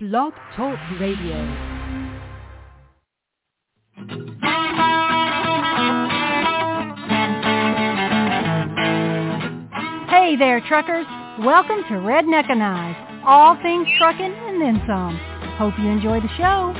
Blog Talk Radio. Hey there, truckers. Welcome to Redneckanize, all things trucking and then some. Hope you enjoy the show.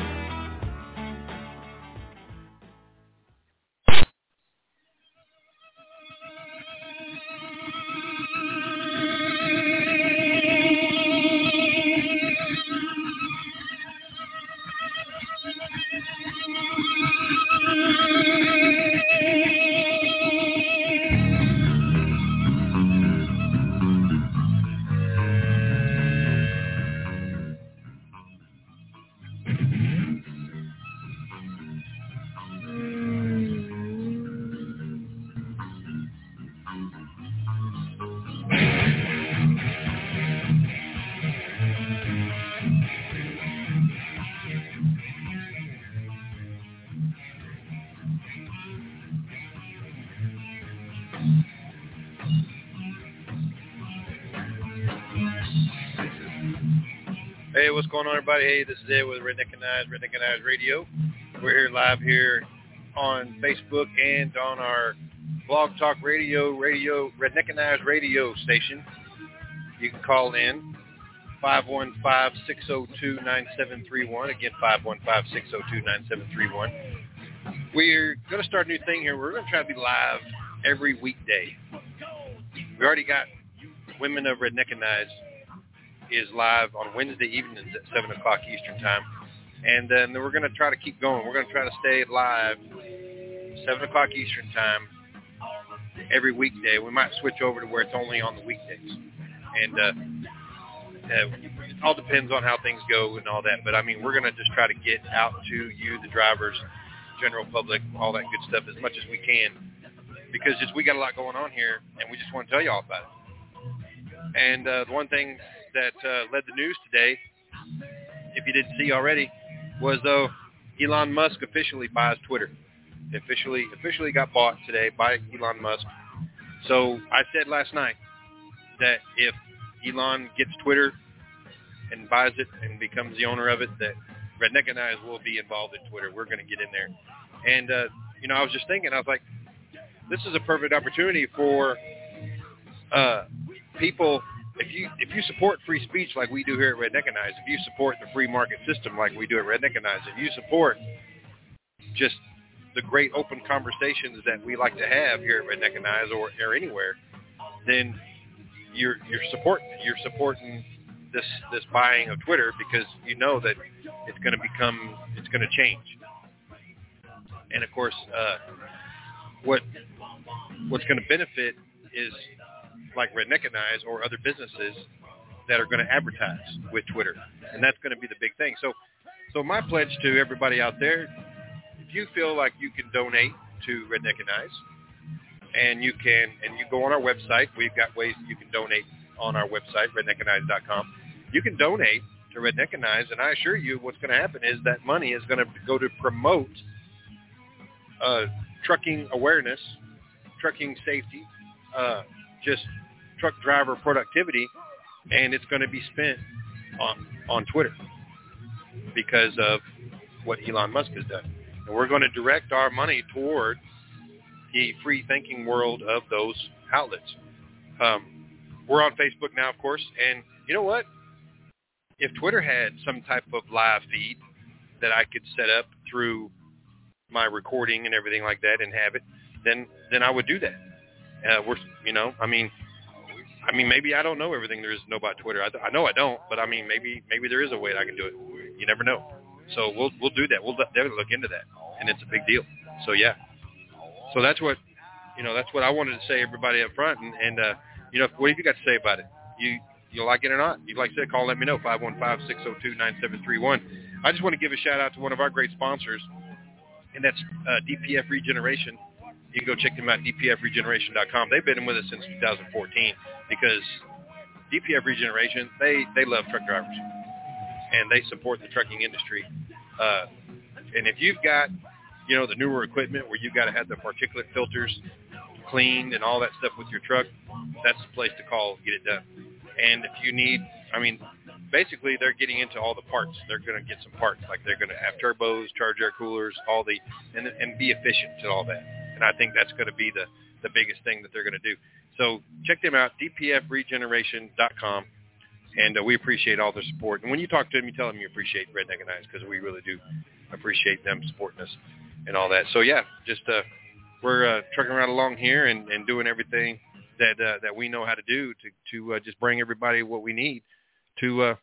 Hey, what's going on, everybody? Hey, this is Ed with Redneckanize Radio. We're here live here on Facebook and on our Blog Talk Radio, Redneckanize Radio station. You can call in 515-602-9731. Again, 515-602-9731. We're going to start a new thing here. We're going to try to be live every weekday. We already got Women of Redneckanize is live on Wednesday evenings at 7 o'clock Eastern Time. And then we're going to try to keep going. We're going to try to stay live 7 o'clock Eastern Time every weekday. We might switch over to where it's only on the weekdays. And it all depends on how things go and all that. But, I mean, we're going to just try to get out to you, the drivers, general public, all that good stuff as much as we can. Because just we got a lot going on here, and we just want to tell you all about it. And the one thing that led the news today, if you didn't see already, was though Elon Musk officially buys Twitter. Officially got bought today by Elon Musk. So I said last night that if Elon gets Twitter and buys it and becomes the owner of it, that Redneckanize will be involved in Twitter. We're going to get in there. And, I was just thinking, I was like, this is a perfect opportunity for people. If you support free speech like we do here at Redneckanize, if you support the free market system like we do at Redneckanize, if you support just the great open conversations that we like to have here at Redneckanize or anywhere, then you're supporting this buying of Twitter, because you know that it's going to change. And of course, what's going to benefit is like Redneckanize or other businesses that are going to advertise with Twitter. And that's going to be the big thing. So my pledge to everybody out there, if you feel like you can donate to Redneckanize, and you go on our website, we've got ways that you can donate on our website, redneckanize.com. You can donate to Redneckanize, and I assure you what's going to happen is that money is going to go to promote trucking awareness, trucking safety, just truck driver productivity, and it's going to be spent on Twitter because of what Elon Musk has done. And we're going to direct our money toward the free thinking world of those outlets. We're on Facebook now, of course, and you know what? If Twitter had some type of live feed that I could set up through my recording and everything like that and have it, then I would do that. Maybe I don't know everything there is to know about Twitter. I know I don't, but I mean, maybe there is a way that I can do it. You never know. So we'll do that. We'll definitely look into that, and it's a big deal. So yeah. So that's what I wanted to say, everybody up front, and what have you got to say about it? You like it or not? You'd like to call, let me know, 515-602-9731. I just want to give a shout out to one of our great sponsors, and that's DPF Regeneration. You can go check them out, dpfregeneration.com. They've been with us since 2014 because DPF Regeneration, they love truck drivers, and they support the trucking industry. And if you've got, the newer equipment where you've got to have the particulate filters cleaned and all that stuff with your truck, that's the place to call, get it done. And if you need, basically they're getting into all the parts. They're going to get some parts, like they're going to have turbos, charge air coolers, and be efficient and all that. And I think that's going to be the biggest thing that they're going to do. So check them out, dpfregeneration.com. And we appreciate all their support. And when you talk to them, you tell them you appreciate Red Neckanized, because we really do appreciate them supporting us and all that. So, yeah, just we're trucking right along here and doing everything that we know how to do to just bring everybody what we need to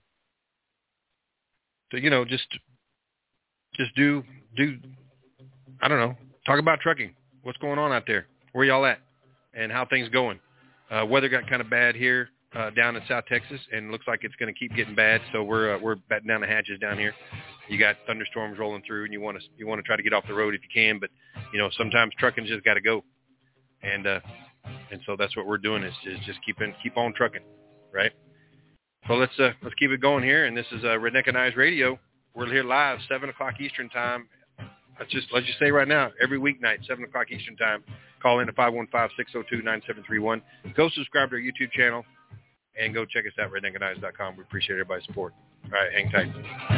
just do I don't know, talk about trucking. What's going on out there? Where y'all at? And how things going? Weather got kind of bad here down in South Texas, and looks like it's going to keep getting bad. So we're batting down the hatches down here. You got thunderstorms rolling through, and you want to try to get off the road if you can, but sometimes trucking's just got to go, and so that's what we're doing is just keep on trucking, right? So let's keep it going here, and this is Red Neckanized Radio. We're here live 7:00 Eastern time. Let's just say right now, every weeknight 7:00 Eastern time. Call in at 515-602-9731. Go subscribe to our YouTube channel. And go check us out, redneckanized.com. We appreciate everybody's support. All right, hang tight.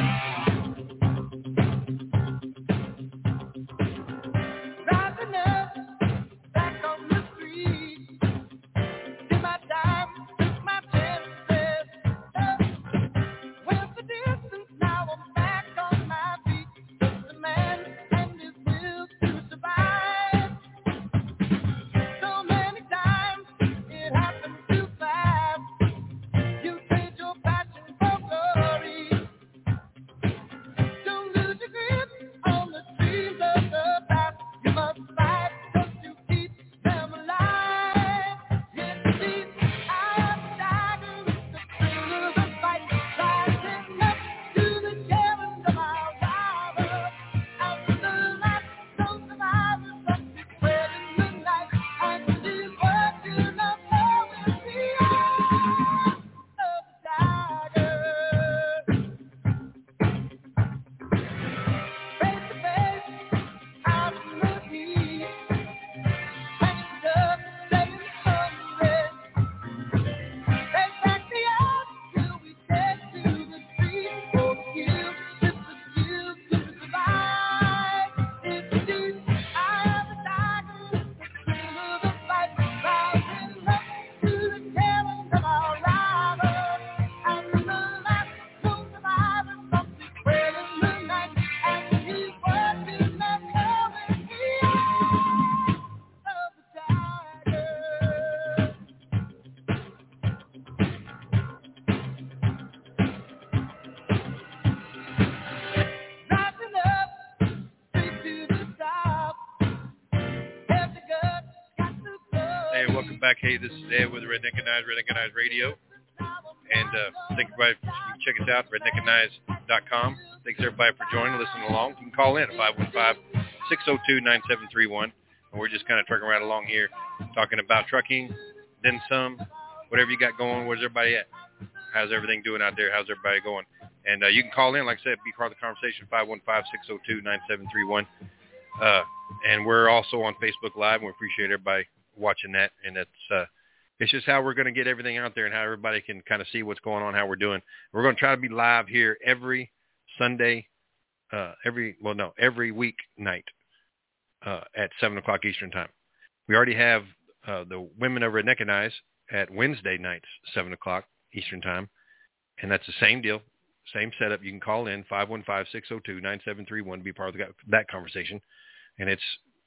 Back. Hey, this is Ed with Red Neckanized Radio. And thank everybody. You can check us out, redneckanized.com. Thanks everybody for joining, listening along. You can call in at 515-602-9731. And we're just kind of trucking right along here, talking about trucking, then some, whatever you got going. Where's everybody at? How's everything doing out there? How's everybody going? And you can call in, like I said, be part of the conversation, 515-602-9731. And we're also on Facebook Live, and we appreciate everybody watching that, and it's just how we're going to get everything out there and how everybody can kind of see what's going on, how we're doing. We're going to try to be live here every Sunday, every week night at 7:00 Eastern time. We already have the Women of Red Neckanized at Wednesday nights, 7:00 Eastern time, and that's the same deal, same setup. You can call in 515-602-9731 to be part of that conversation, and that's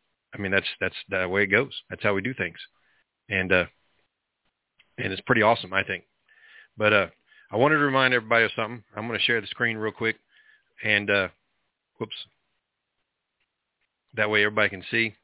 the way it goes. That's how we do things. And it's pretty awesome, I think. But I wanted to remind everybody of something. I'm going to share the screen real quick. And, whoops. That way everybody can see.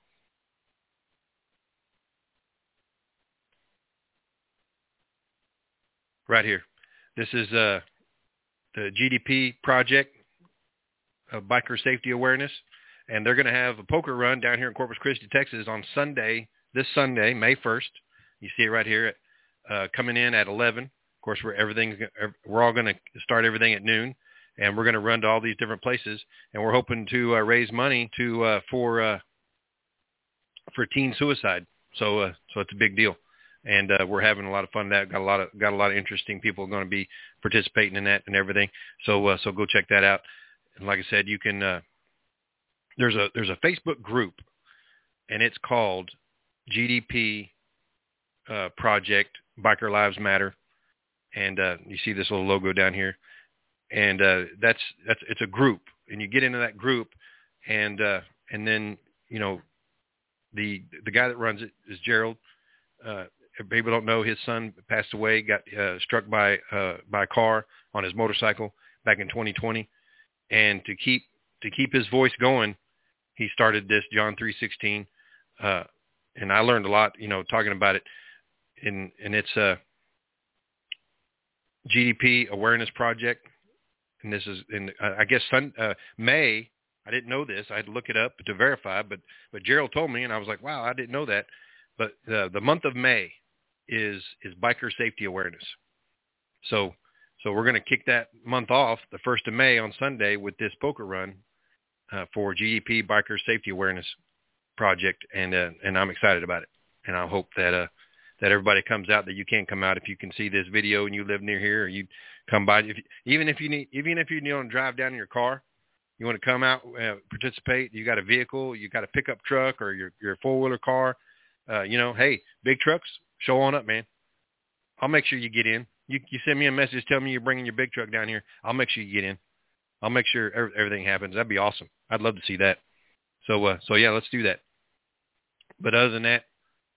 Right here. This is the GDP project of biker safety awareness. And they're going to have a poker run down here in Corpus Christi, Texas on Sunday, this Sunday, May 1st. You see it right here, coming in at 11. Of course, we're all going to start everything at noon, and we're going to run to all these different places. And we're hoping to raise money for teen suicide. So it's a big deal. and we're having a lot of fun. Got a lot of interesting people going to be participating in that and everything. So go check that out. And like I said, you can. There's a Facebook group, and it's called GDP Project Biker Lives Matter, and you see this little logo down here, and it's a group, and you get into that group, and then the guy that runs it is Gerald. People don't know his son passed away, got struck by a car on his motorcycle back in 2020, and to keep his voice going, he started this John 3:16, and I learned a lot, talking about it, and it's a GDP Awareness Project, and this is in I guess May. I didn't know this. I had to look it up to verify, but Gerald told me, and I was like, wow, I didn't know that. But the month of May is biker safety awareness. So we're going to kick that month off the 1st of May on Sunday with this poker run for GDP Biker Safety Awareness Project, and I'm excited about it. And I hope that everybody comes out, that you can come out if you can see this video and you live near here, or you come by. Even if you don't drive down in your car, you want to come out, participate. You got a vehicle, you got a pickup truck, or your four-wheeler car. Hey, big trucks, show on up, man. I'll make sure you get in. You send me a message, tell me you're bringing your big truck down here. I'll make sure you get in. I'll make sure everything happens. That'd be awesome. I'd love to see that. So yeah, let's do that. But other than that,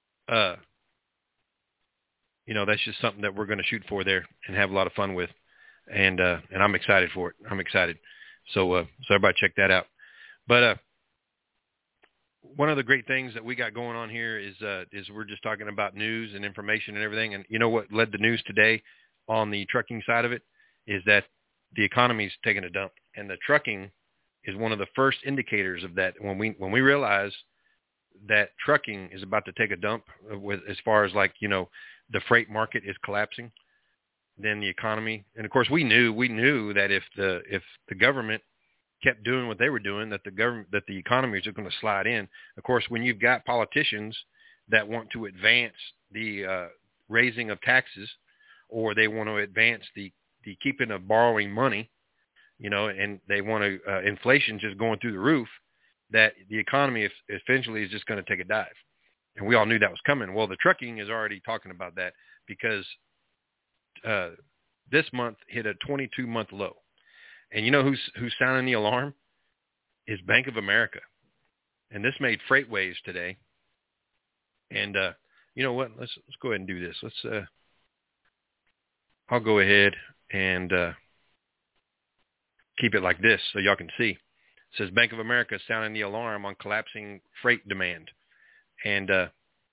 that's just something that we're going to shoot for there and have a lot of fun with, and I'm excited for it. I'm excited. So everybody check that out. But one of the great things that we got going on here is we're just talking about news and information and everything. And you know what led the news today on the trucking side of it is that the economy's taking a dump, and the trucking is one of the first indicators of that. When we realize that trucking is about to take a dump as far as the freight market is collapsing, then the economy, and of course we knew that if the government kept doing what they were doing, that the economy is just going to slide in. Of course, when you've got politicians that want to advance the raising of taxes, or they want to advance the keeping of borrowing money, and they want to inflation just going through the roof, that the economy eventually is just going to take a dive. And we all knew that was coming. Well, the trucking is already talking about that, because this month hit a 22-month low. And you know who's sounding the alarm? Is Bank of America. And this made FreightWaves today. And you know what? Let's go ahead and do this. I'll go ahead and keep it like this so y'all can see. It says Bank of America sounding the alarm on collapsing freight demand. And if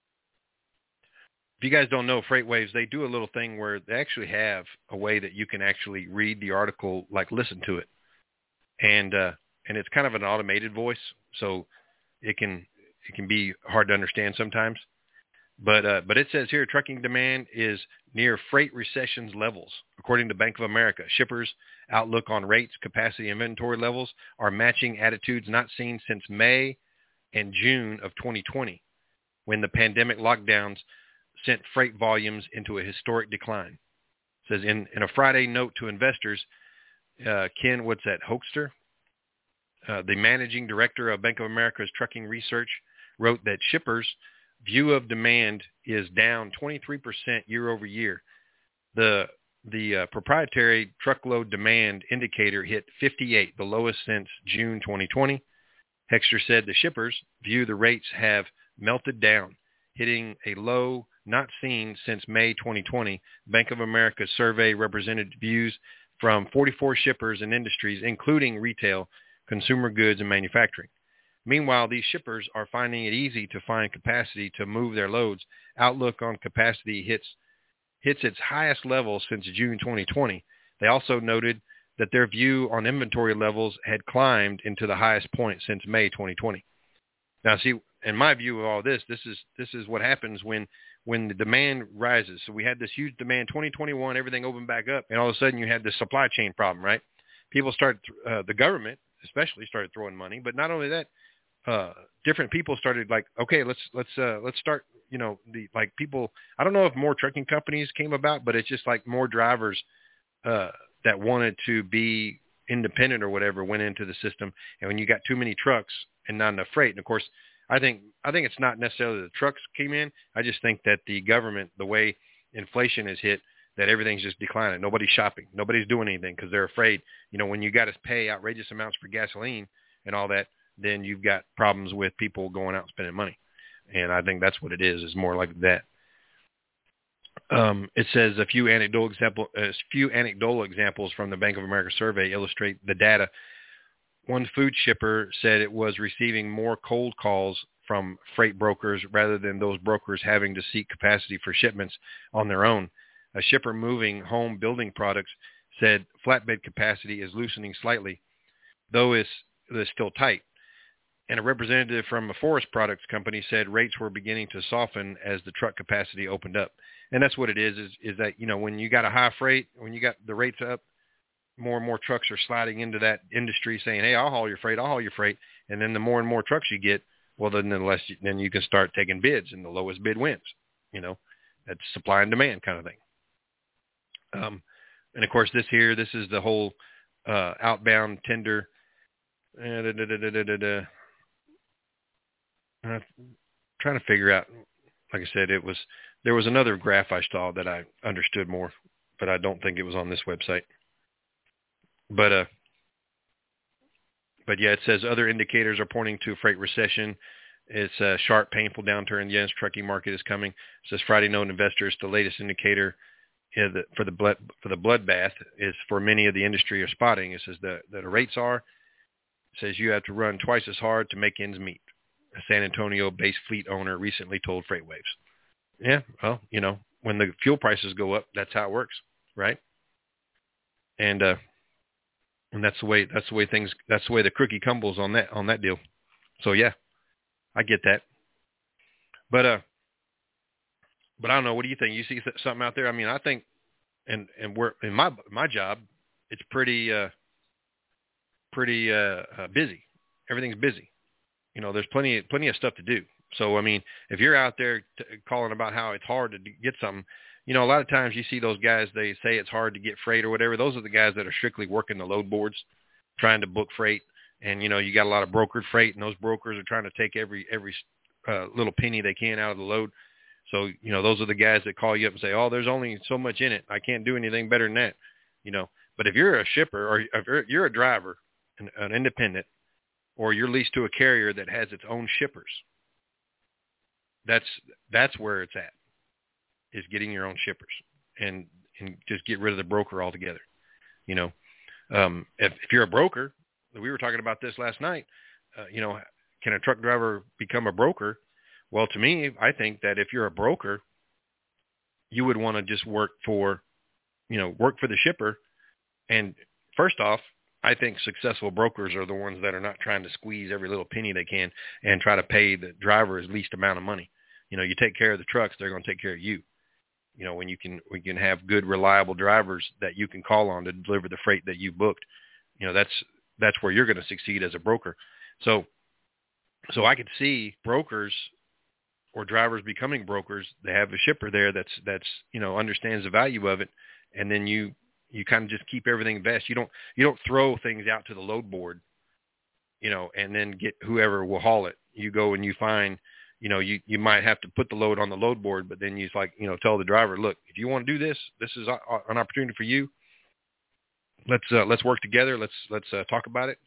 you guys don't know FreightWaves, they do a little thing where they actually have a way that you can actually read the article, like listen to it. And it's kind of an automated voice, so it can be hard to understand sometimes. But it says here, trucking demand is near freight recession's levels. According to Bank of America, shippers' outlook on rates, capacity, inventory levels are matching attitudes not seen since May and June of 2020, when the pandemic lockdowns sent freight volumes into a historic decline. It says in a Friday note to investors, Ken, Hoekster, the managing director of Bank of America's trucking research, wrote that shippers' view of demand is down 23% year over year. The proprietary truckload demand indicator hit 58, the lowest since June 2020. Hoekster said the shippers view the rates have melted down, hitting a low not seen since May 2020. Bank of America's survey represented views from 44 shippers and industries, including retail, consumer goods, and manufacturing. Meanwhile, these shippers are finding it easy to find capacity to move their loads. Outlook on capacity hits its highest level since June 2020. They also noted that their view on inventory levels had climbed into the highest point since May 2020. Now, see, in my view of all this is what happens when the demand rises. So we had this huge demand, 2021, everything opened back up, and all of a sudden you had this supply chain problem, right? People the government especially started throwing money, but not only that, different people started like, okay, let's start like people, I don't know if more trucking companies came about, but it's just like more drivers that wanted to be independent or whatever went into the system. And when you got too many trucks and not enough freight, and of course, I think it's not necessarily the trucks came in. I just think that the government, the way inflation is hit, that everything's just declining. Nobody's shopping. Nobody's doing anything because they're afraid. When you got to pay outrageous amounts for gasoline and all that, then you've got problems with people going out and spending money. And I think that's what it is more like that. It says a few anecdotal examples from the Bank of America survey illustrate the data. One food shipper said it was receiving more cold calls from freight brokers rather than those brokers having to seek capacity for shipments on their own. A shipper moving home building products said flatbed capacity is loosening slightly, though it's still tight. And a representative from a forest products company said rates were beginning to soften as the truck capacity opened up. And that's what it is that, when you got a high freight, when you got the rates up, more and more trucks are sliding into that industry saying, hey, I'll haul your freight. And then the more and more trucks you get, well, then then you can start taking bids, and the lowest bid wins. That's supply and demand kind of thing. And of course, this is the whole outbound tender. I'm trying to figure out, like I said, there was another graph I saw that I understood more, but I don't think it was on this website. But yeah, it says other indicators are pointing to a freight recession. It's a sharp, painful downturn. Yes, trucking market is coming. It says Friday Note Investors, the latest indicator for the bloodbath is for many of the industry are spotting. It says that the rates are. It says you have to run twice as hard to make ends meet. A San Antonio-based fleet owner recently told FreightWaves. Yeah, well, when the fuel prices go up, that's how it works, right? And that's the way the cookie crumbles on that deal. So yeah, I get that. But I don't know. What do you think? You see something out there? I mean, I think, and we're in my job, it's pretty busy. Everything's busy. There's plenty of stuff to do. So, I mean, if you're out there calling about how it's hard to get something, a lot of times you see those guys, they say it's hard to get freight or whatever. Those are the guys that are strictly working the load boards, trying to book freight. And, you got a lot of brokered freight, and those brokers are trying to take every little penny they can out of the load. So, those are the guys that call you up and say, oh, there's only so much in it. I can't do anything better than that. But if you're a shipper or if you're a driver, an independent, or you're leased to a carrier that has its own shippers, that's where it's at, is getting your own shippers and just get rid of the broker altogether. If you're a broker, we were talking about this last night, can a truck driver become a broker? Well, to me, I think that if you're a broker, you would want to just work for the shipper. And first off, I think successful brokers are the ones that are not trying to squeeze every little penny they can and try to pay the driver as least amount of money. You take care of the trucks, they're going to take care of you. When we can have good, reliable drivers that you can call on to deliver the freight that you booked, that's where you're going to succeed as a broker. So I could see brokers or drivers becoming brokers. They have a shipper there that's understands the value of it, and then you kind of just keep everything vest. You don't throw things out to the load board, and then get whoever will haul it. You go and you find, you might have to put the load on the load board, but then you tell the driver, look, if you want to do this, this is an opportunity for you. Let's work together. Let's talk about it.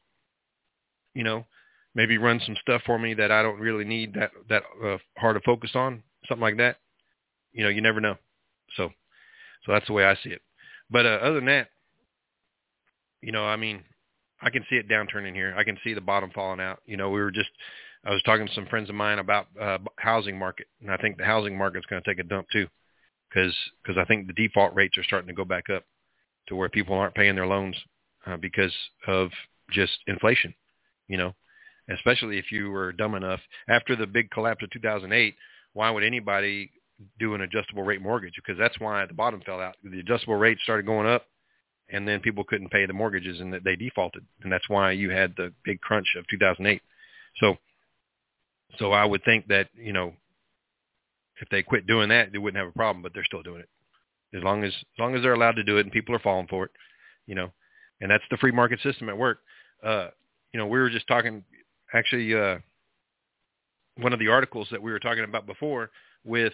Maybe run some stuff for me that I don't really need that hard to focus on, something like that. You never know. So that's the way I see it. But other than that, I mean, I can see it downturning here. I can see the bottom falling out. I was talking to some friends of mine about housing market, and I think the housing market's going to take a dump too, because I think the default rates are starting to go back up to where people aren't paying their loans because of just inflation, especially if you were dumb enough. After the big collapse of 2008, why would anybody do an adjustable rate mortgage? Because that's why the bottom fell out. The adjustable rates started going up, and then people couldn't pay the mortgages, and they defaulted. And that's why you had the big crunch of 2008. So I would think that, If they quit doing that, they wouldn't have a problem, but they're still doing it. As long as they're allowed to do it and people are falling for it, and that's the free market system at work. We were just talking, actually, one of the articles that we were talking about before with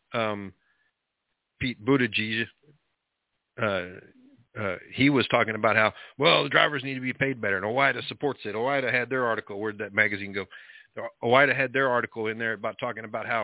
Pete Buttigieg, he was talking about how, well, the drivers need to be paid better, and OOIDA supports it. OOIDA had their article. Where'd that magazine go? OOIDA had their article in there about talking about how,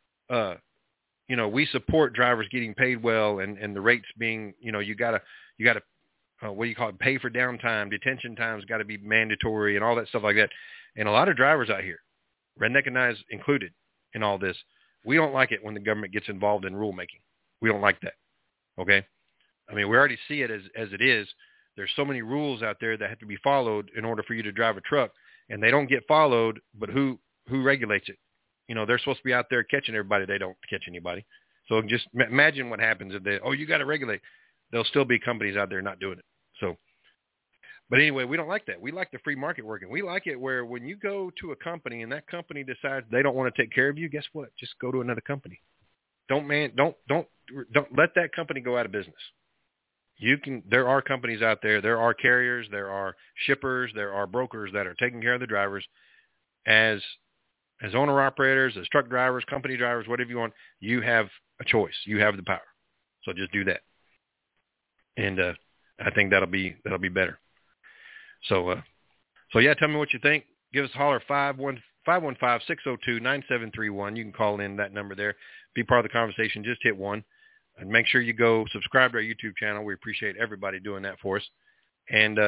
we support drivers getting paid well, and the rates being, you gotta, what do you call it? Pay for downtime, detention time's got to be mandatory, and all that stuff like that. And a lot of drivers out here, Redneck and I is included in all this, we don't like it when the government gets involved in rulemaking. We don't like that. Okay, I mean, we already see it as it is. There's so many rules out there that have to be followed in order for you to drive a truck, and they don't get followed. But who regulates it? They're supposed to be out there catching everybody. They don't catch anybody. So just imagine what happens if you got to regulate. There'll still be companies out there not doing it. So, but anyway, we don't like that. We like the free market working. We like it where when you go to a company and that company decides they don't want to take care of you, guess what? Just go to another company. Don't let that company go out of business. There are companies out there. There are carriers. There are shippers. There are brokers that are taking care of the drivers as owner operators, as truck drivers, company drivers, whatever you want. You have a choice. You have the power. So just do that. And I think that'll be better. So yeah, tell me what you think. Give us a holler, 515-602-9731. You can call in that number there. Be part of the conversation. Just hit 1. And make sure you go subscribe to our YouTube channel. We appreciate everybody doing that for us. And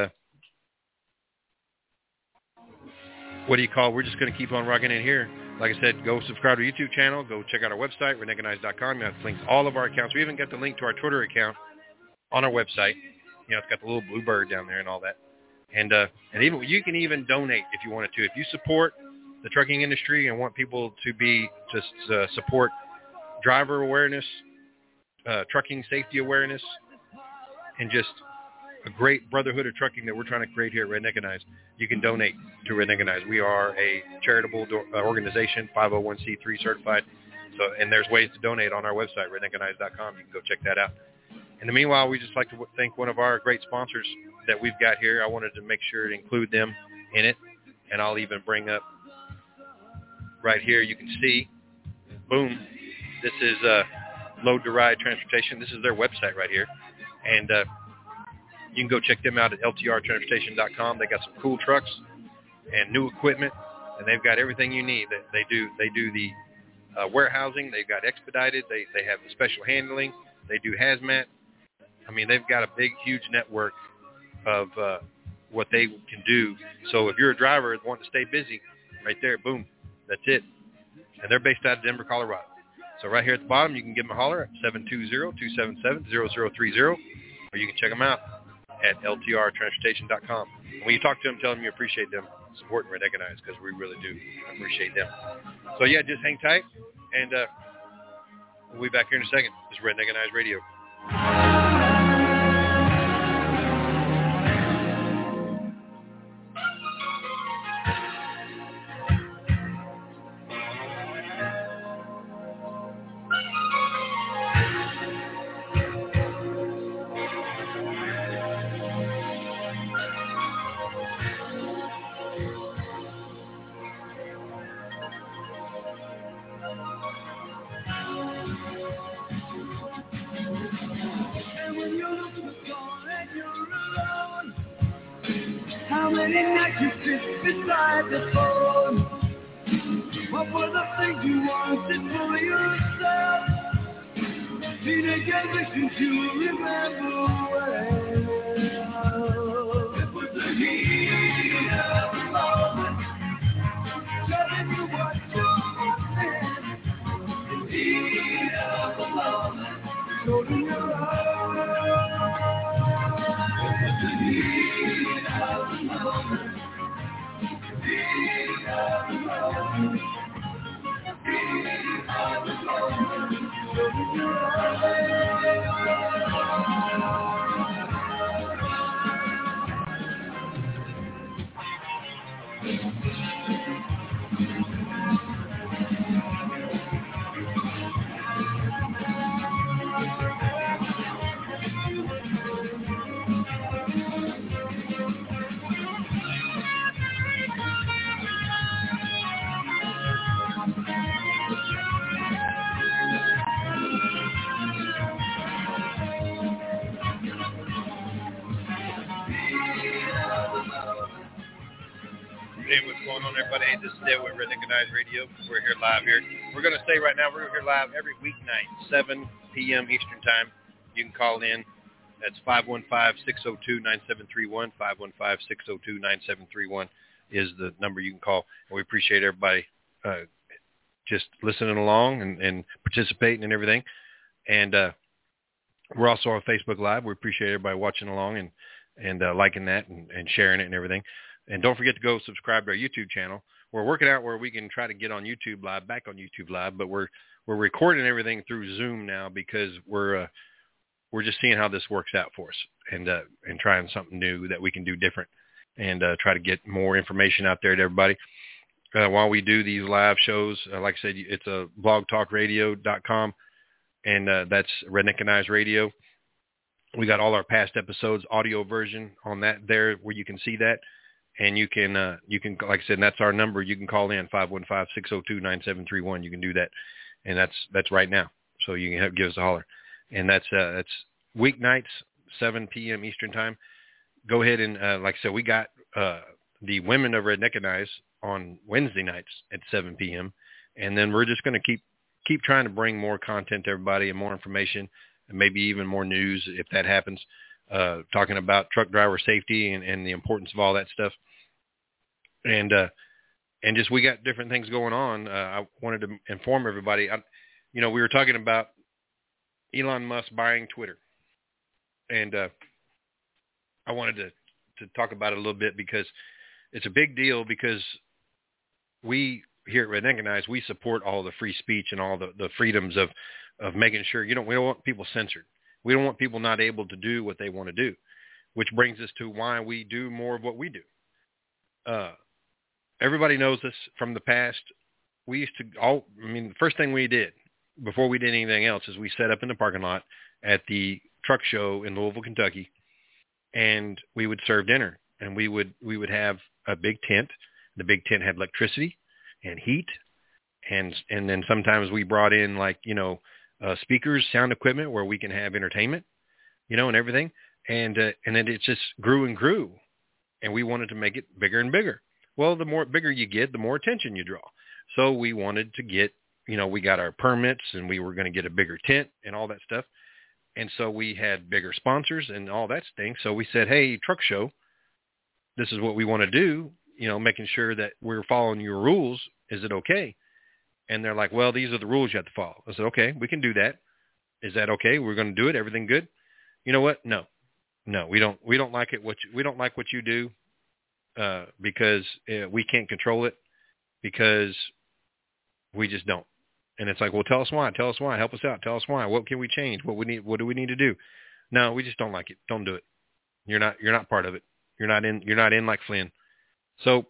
we're just going to keep on rocking in here. Like I said, go subscribe to our YouTube channel. Go check out our website, redneckandeyes.com. You have links to all of our accounts. We even got the link to our Twitter account on our website. It's got the little blue bird down there and all that. And even you can even donate if you wanted to. If you support the trucking industry and want people to support driver awareness, trucking safety awareness, and just a great brotherhood of trucking that we're trying to create here at Redneck and Eyes, you can donate to Redneck and Eyes. We are a charitable organization, 501c3 certified. And there's ways to donate on our website, redneckandeyes.com. You can go check that out. In the meanwhile, we just like to thank one of our great sponsors that we've got here. I wanted to make sure to include them in it, and I'll even bring up right here. You can see, boom, this is Load to Ride Transportation. This is their website right here, and you can go check them out at ltrtransportation.com. They got some cool trucks and new equipment, and they've got everything you need. They do the warehousing. They've got expedited. They have special handling. They do hazmat. I mean, they've got a big, huge network of what they can do. So if you're a driver and want to stay busy, right there, boom, that's it. And they're based out of Denver, Colorado. So right here at the bottom, you can give them a holler at 720-277-0030, or you can check them out at ltrtransportation.com. And when you talk to them, tell them you appreciate them supporting Redneck and Eyes, because we really do appreciate them. So, yeah, just hang tight, and we'll be back here in a second. This is Redneck and Eyes Radio. Hey, what's going on, everybody? Hey, this is Ed with Red Neckanize Radio. We're here live here. We're going to say right now, we're here live every weeknight, 7 p.m. Eastern Time. You can call in. That's 515-602-9731. 515-602-9731 is the number you can call. And we appreciate everybody just listening along and participating and everything. And we're also on Facebook Live. We appreciate everybody watching along and liking that and sharing it and everything. And don't forget to go subscribe to our YouTube channel. We're working out where we can try to get on YouTube Live, back on YouTube Live, but we're recording everything through Zoom now because we're just seeing how this works out for us and trying something new that we can do different and try to get more information out there to everybody. While we do these live shows, like I said, it's a blogtalkradio.com, and that's Red Neckanize Radio. We got all our past episodes, audio version on that there where you can see that. And you can, like I said, and that's our number. You can call in 515-602-9731. You can do that, and that's right now. So you can give us a holler, and that's weeknights, 7 p.m. Eastern Time. Go ahead and, like I said, we got the Women of Red Neckanize on Wednesday nights at 7 p.m. And then we're just going to keep trying to bring more content to everybody and more information, and maybe even more news if that happens. Talking about truck driver safety and the importance of all that stuff. And just we got different things going on. I wanted to inform everybody. We were talking about Elon Musk buying Twitter. And I wanted to talk about it a little bit because it's a big deal because we here at Red Neckanize, we support all the free speech and all the freedoms of making sure we don't want people censored. We don't want people not able to do what they want to do, which brings us to why we do more of what we do. Everybody knows this from the past. We used to the first thing we did before we did anything else is we set up in the parking lot at the truck show in Louisville, Kentucky, and we would serve dinner. And we would have a big tent. The big tent had electricity and heat, and then sometimes we brought in speakers, sound equipment where we can have entertainment, and everything. And then it just grew and grew, and we wanted to make it bigger and bigger. Well, the more bigger you get, the more attention you draw. So we wanted to get, we got our permits, and we were going to get a bigger tent and all that stuff. And so we had bigger sponsors and all that thing. So we said, hey, truck show, this is what we want to do, making sure that we're following your rules. Is it okay? And they're like, well, these are the rules you have to follow. I said, okay, we can do that. Is that okay? We're going to do it. Everything good? You know what? No, we don't like it. We don't like what you do because we can't control it because we just don't. And it's like, well, tell us why. Tell us why. Help us out. Tell us why. What can we change? What do we need to do? No, we just don't like it. Don't do it. You're not part of it. You're not in like Flynn. So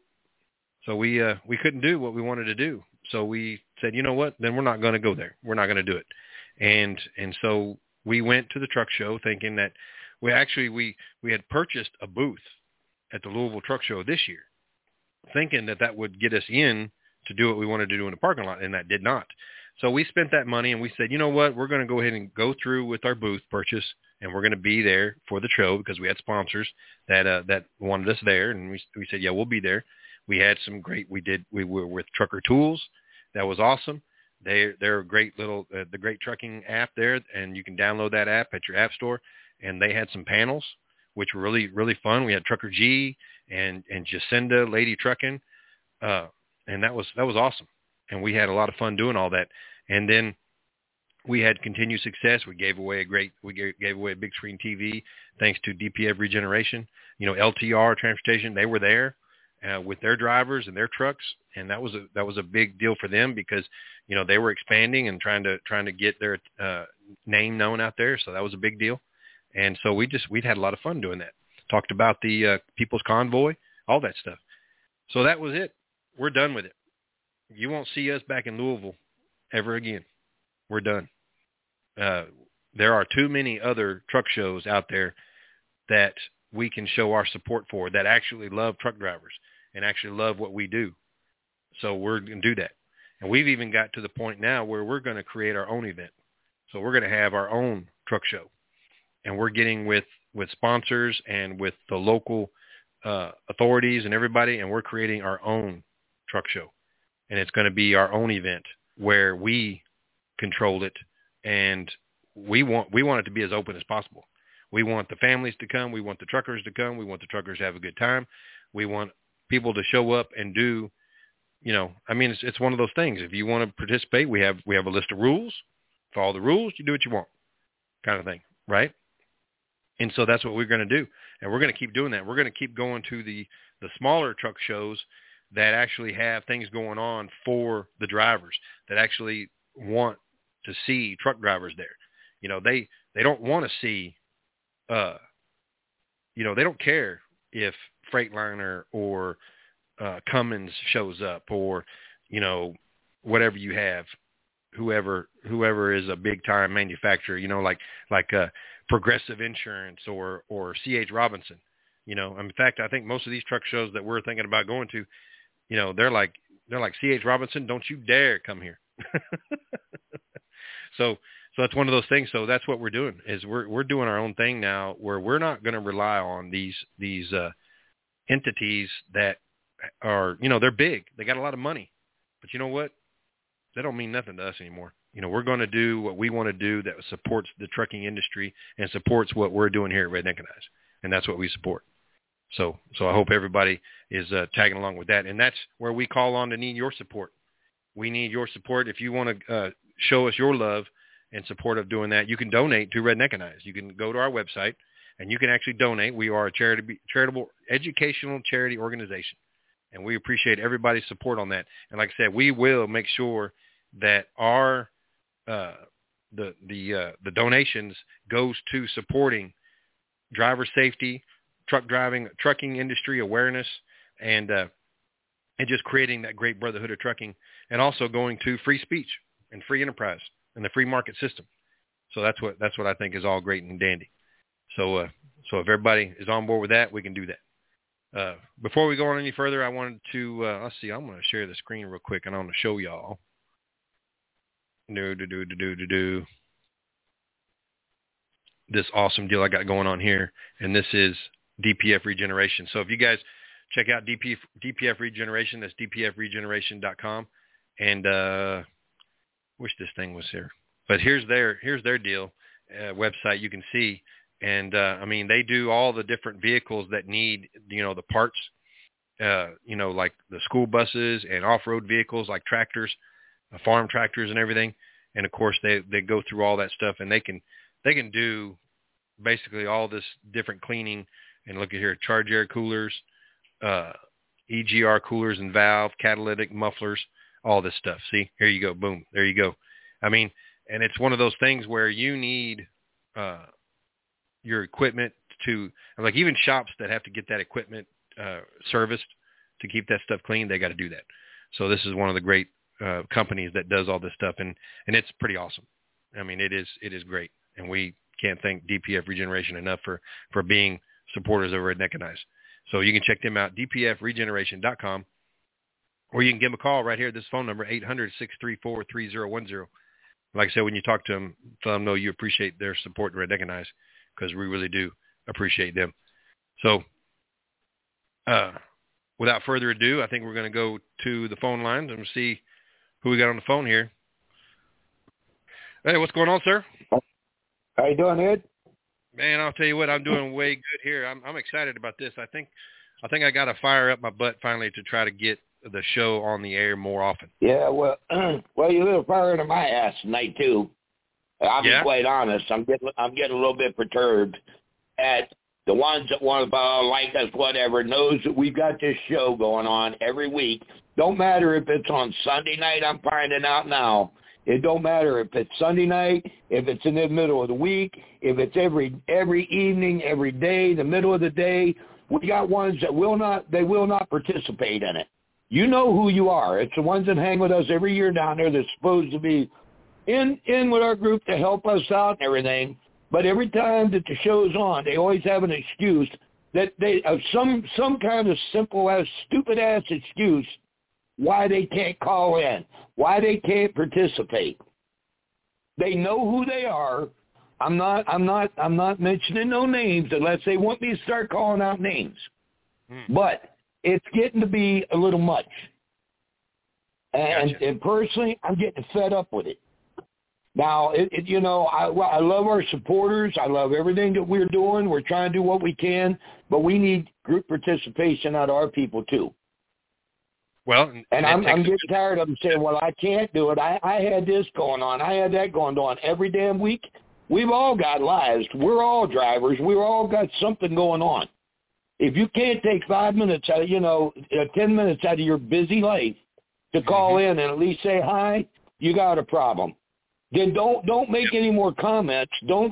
we couldn't do what we wanted to do. So we said, you know what? Then we're not going to go there. We're not going to do it. And so we went to the truck show thinking that we had purchased a booth at the Louisville Truck Show this year, thinking that would get us in to do what we wanted to do in the parking lot, and that did not. So we spent that money, and we said, you know what? We're going to go ahead and go through with our booth purchase, and we're going to be there for the show because we had sponsors that wanted us there, and we said, yeah, we'll be there. We had some great. We were with Trucker Tools. That was awesome. They're a great little the Great Trucking app there, and you can download that app at your app store. And they had some panels, which were really, really fun. We had Trucker G and Jacinda Lady Trucking, and that was awesome. And we had a lot of fun doing all that. And then we had continued success. We gave away a big screen TV thanks to DPF Regeneration. LTR Transportation, they were there with their drivers and their trucks, and that was a big deal for them because they were expanding and trying to get their name known out there. So that was a big deal. And so we'd had a lot of fun doing that. Talked about the People's Convoy, all that stuff. So that was it. We're done with it. You won't see us back in Louisville ever again. We're done. There are too many other truck shows out there that we can show our support for that actually love truck drivers and actually love what we do. So we're going to do that. And we've even got to the point now where we're going to create our own event. So we're going to have our own truck show. And we're getting with sponsors and with the local authorities and everybody, and we're creating our own truck show. And it's going to be our own event where we control it, and we want it to be as open as possible. We want the families to come. We want the truckers to come. We want the truckers to have a good time. We want people to show up and do, it's one of those things. If you want to participate, we have a list of rules. Follow the rules. You do what you want, kind of thing, right? And so that's what we're going to do, and we're going to keep doing that. We're going to keep going to the smaller truck shows that actually have things going on for the drivers, that actually want to see truck drivers there. They don't want to see, they don't care if Freightliner or Cummins shows up, or, whatever you have, whoever is a big time manufacturer, like Progressive Insurance or C.H. Robinson. In fact, I think most of these truck shows that we're thinking about going to, they're like C.H. Robinson, don't you dare come here. So that's one of those things. So that's what we're doing, is we're doing our own thing now, where we're not going to rely on these entities that are, they're big. They got a lot of money, but you know what? They don't mean nothing to us anymore. We're going to do what we want to do that supports the trucking industry and supports what we're doing here at Red Neck-A-Knives, and that's what we support. So I hope everybody is tagging along with that, and that's where we call on to need your support. We need your support. If you want to show us your love and support of doing that, you can donate to Red Neck-A-Knives. You can go to our website, and you can actually donate. We are a charitable educational charity organization, and we appreciate everybody's support on that. And like I said, we will make sure that our the donations goes to supporting driver safety, trucking industry awareness, and just creating that great brotherhood of trucking, and also going to free speech and free enterprise and the free market system. So that's what I think is all great and dandy. So if everybody is on board with that, we can do that. Before we go on any further, I wanted to let's see. I'm going to share the screen real quick, and I want to show y'all. This awesome deal I got going on here, and this is DPF Regeneration. So if you guys check out DPF Regeneration, that's dpfregeneration.com, and wish this thing was here, but here's their deal website. You can see, and they do all the different vehicles that need the parts, like the school buses and off-road vehicles like tractors, farm tractors and everything. And of course they go through all that stuff, and they can do basically all this different cleaning. And look at here, charge air coolers, EGR coolers and valve, catalytic mufflers, all this stuff. See, here you go. Boom. There you go. And it's one of those things where you need your equipment to, like, even shops that have to get that equipment serviced to keep that stuff clean, they got to do that. So this is one of the great companies that does all this stuff, and it's pretty awesome. It is great, and we can't thank DPF Regeneration enough for being supporters over at Neck-A-Knives. So you can check them out, dpfregeneration.com, or you can give them a call right here at this phone number, 800-634-3010. Like I said, when you talk to them, let them know you appreciate their support at Neck-A-Knives, because we really do appreciate them. So without further ado, I think we're going to go to the phone lines and see who we got on the phone here. Hey, what's going on, sir? How you doing, Ed? Man, I'll tell you what, I'm doing way good here. I'm excited about this. I think I got to fire up my butt finally to try to get the show on the air more often. Yeah, well, you lit a fire into my ass tonight too. I'll be quite honest. I'm getting a little bit perturbed at the ones that want to like us, whatever, knows that we've got this show going on every week. Don't matter if it's on Sunday night. I'm finding out now. It don't matter if it's Sunday night, if it's in the middle of the week, if it's every evening, every day, the middle of the day. We got ones that will not participate in it. You know who you are. It's the ones that hang with us every year down there that's supposed to be in with our group to help us out and everything. But every time that the show's on, they always have an excuse that they some kind of simple-ass, stupid-ass excuse why they can't call in, why they can't participate. They know who they are. I'm not mentioning no names unless they want me to start calling out names. But it's getting to be a little much. And personally, I'm getting fed up with it. Now, I love our supporters. I love everything that we're doing. We're trying to do what we can, but we need group participation out of our people too. Well, and I'm getting tired of them saying, well, I can't do it. I had this going on. I had that going on every damn week. We've all got lives. We're all drivers. We've all got something going on. If you can't take 5 minutes out of, 10 minutes out of your busy life to call in and at least say hi, you got a problem. Then don't make any more comments. Don't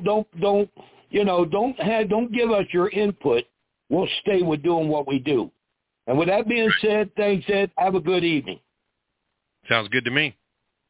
give us your input. We'll stay with doing what we do. And with that being said, thanks, Ed. Have a good evening. Sounds good to me.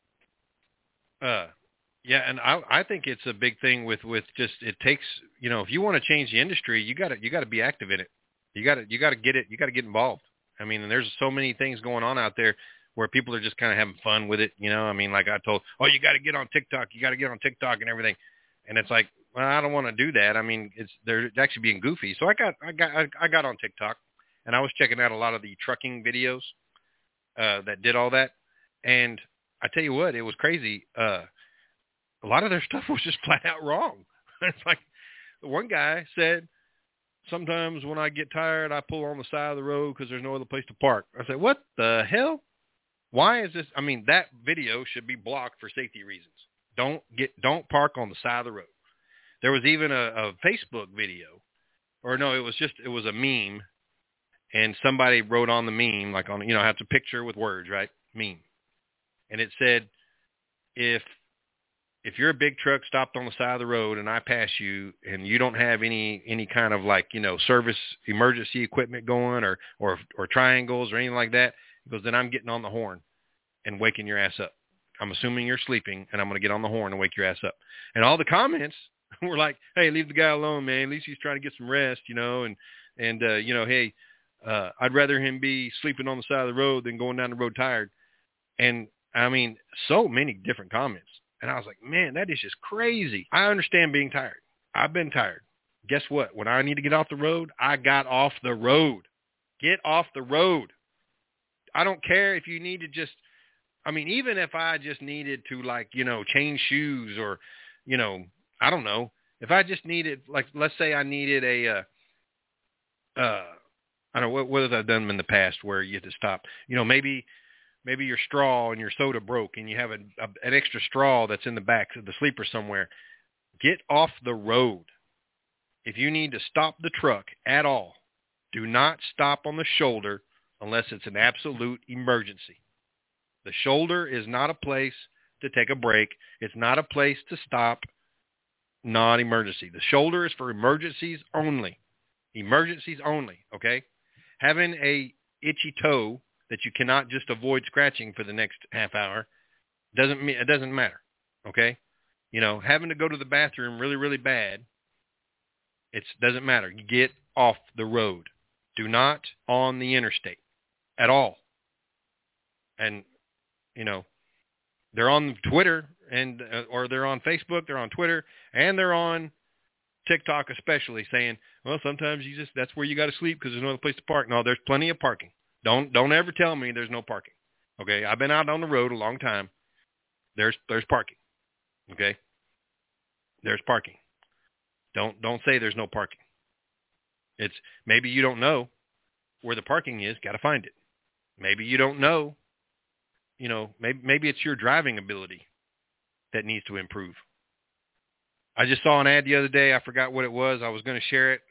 Yeah, and I think it's a big thing with just it takes, if you want to change the industry, you got to be active in it. You got to get it. You got to get involved. I mean, and there's so many things going on out there where people are just kind of having fun with it. I mean, like I told, you got to get on TikTok. You got to get on TikTok and everything. And it's like, well, I don't want to do that. I mean, they're actually being goofy. So I got on TikTok. And I was checking out a lot of the trucking videos that did all that. And I tell you what, it was crazy. A lot of their stuff was just flat out wrong. It's like the one guy said, sometimes when I get tired, I pull on the side of the road because there's no other place to park. I said, what the hell? Why is this? I mean, that video should be blocked for safety reasons. Don't park on the side of the road. There was even a Facebook video, or no, it was a meme. And somebody wrote on the meme, like on, have a picture with words, right? Meme. And it said, if you're a big truck stopped on the side of the road and I pass you and you don't have any kind of service emergency equipment going or triangles or anything like that, because then I'm getting on the horn and waking your ass up. I'm assuming you're sleeping and I'm going to get on the horn and wake your ass up. And all the comments were like, hey, leave the guy alone, man. At least he's trying to get some rest, and hey, I'd rather him be sleeping on the side of the road than going down the road tired. And I mean, so many different comments. And I was like, man, that is just crazy. I understand being tired. I've been tired. Guess what? When I need to get off the road, I got off the road. Get off the road. I don't care if you need to even if I just needed to change shoes or, I don't know. If I just needed, let's say I needed I don't know, what have I done in the past where you have to stop? Maybe your straw and your soda broke and you have an extra straw that's in the back of the sleeper somewhere. Get off the road. If you need to stop the truck at all, do not stop on the shoulder unless it's an absolute emergency. The shoulder is not a place to take a break. It's not a place to stop non-emergency. The shoulder is for emergencies only. Emergencies only, okay? Having a itchy toe that you cannot just avoid scratching for the next half hour it doesn't matter, okay? Having to go to the bathroom really, really bad, it doesn't matter. You get off the road. Do not on the interstate at all. And, they're on Twitter and or they're on Facebook, they're on Twitter, and they're on TikTok especially, saying, well, sometimes that's where you got to sleep because there's no other place to park. No, there's plenty of parking. Don't ever tell me there's no parking. Okay, I've been out on the road a long time. There's parking. Okay, there's parking. Don't say there's no parking. It's maybe you don't know where the parking is. Got to find it. Maybe you don't know. Maybe it's your driving ability that needs to improve. I just saw an ad the other day. I forgot what it was. I was going to share it.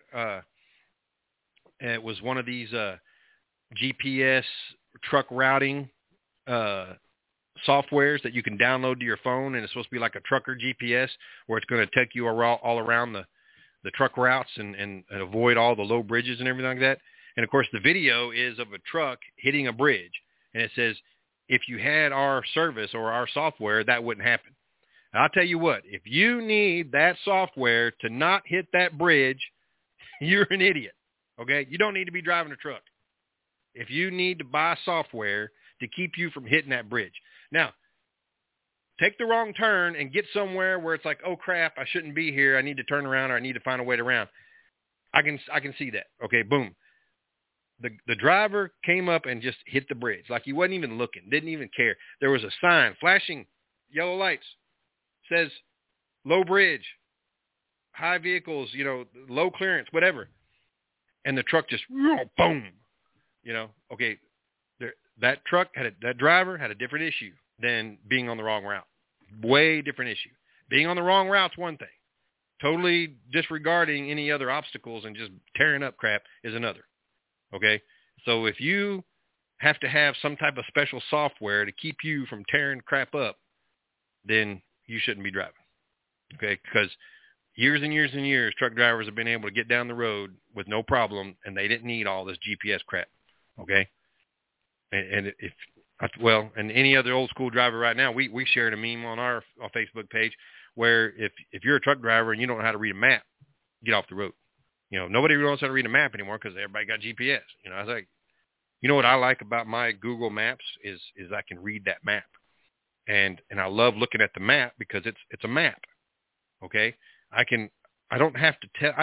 It was one of these GPS truck routing softwares that you can download to your phone, and it's supposed to be like a trucker GPS where it's going to take you all around the truck routes and avoid all the low bridges and everything like that. And, of course, the video is of a truck hitting a bridge, and it says, if you had our service or our software, that wouldn't happen. I'll tell you what, if you need that software to not hit that bridge, you're an idiot, okay? You don't need to be driving a truck. If you need to buy software to keep you from hitting that bridge. Now, take the wrong turn and get somewhere where it's like, oh, crap, I shouldn't be here. I need to turn around or I need to find a way around. I can see that. Okay, boom. The driver came up and just hit the bridge like he wasn't even looking, didn't even care. There was a sign flashing yellow lights, says low bridge, high vehicles, low clearance, whatever. And the truck just boom, okay. That driver had a different issue than being on the wrong route. Way different issue. Being on the wrong route's one thing. Totally disregarding any other obstacles and just tearing up crap is another. Okay? So if you have to have some type of special software to keep you from tearing crap up, then you shouldn't be driving. Okay? Because years and years and years, truck drivers have been able to get down the road with no problem, and they didn't need all this GPS crap. Okay? And and any other old school driver right now, we shared a meme on our Facebook page where if you're a truck driver and you don't know how to read a map, get off the road. Nobody really knows how to read a map anymore because everybody got GPS. I was like, what I like about my Google Maps is I can read that map, and I love looking at the map because it's a map. Okay, I don't have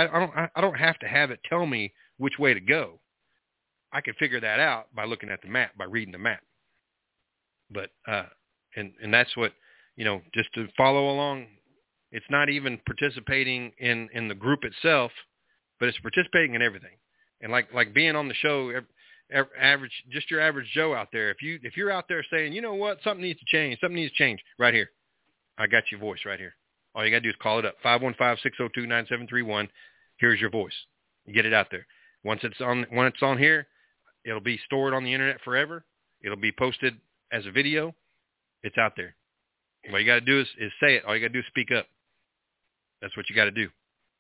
to have it tell me which way to go. I can figure that out by looking at the map, by reading the map. But and that's what just to follow along. It's not even participating in the group itself, but it's participating in everything. And like being on the show, your average Joe out there. If you're out there saying, something needs to change, right here, I got your voice right here. All you got to do is call it up, 515-602-9731. Here's your voice. You get it out there. When it's on here, it'll be stored on the internet forever. It'll be posted as a video. It's out there. All you got to do is say it. All you got to do is speak up. That's what you got to do.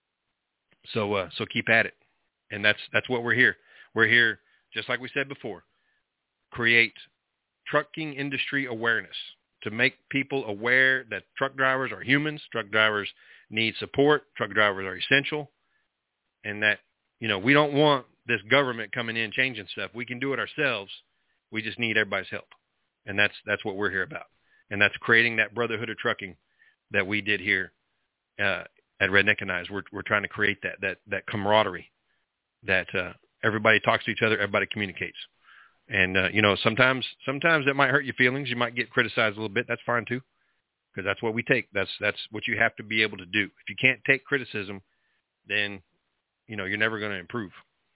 So keep at it. And that's what we're here. We're here, just like we said before, create trucking industry awareness to make people aware that truck drivers are humans. Truck drivers need support. Truck drivers are essential. And that, we don't want this government coming in changing stuff. We can do it ourselves. We just need everybody's help. And that's what we're here about. And that's creating that brotherhood of trucking that we did here at Redneckanize. We're trying to create that camaraderie that everybody talks to each other, everybody communicates. And sometimes it might hurt your feelings. You might get criticized a little bit. That's fine too, because that's what we take. That's what you have to be able to do. If you can't take criticism, then you're never going to improve.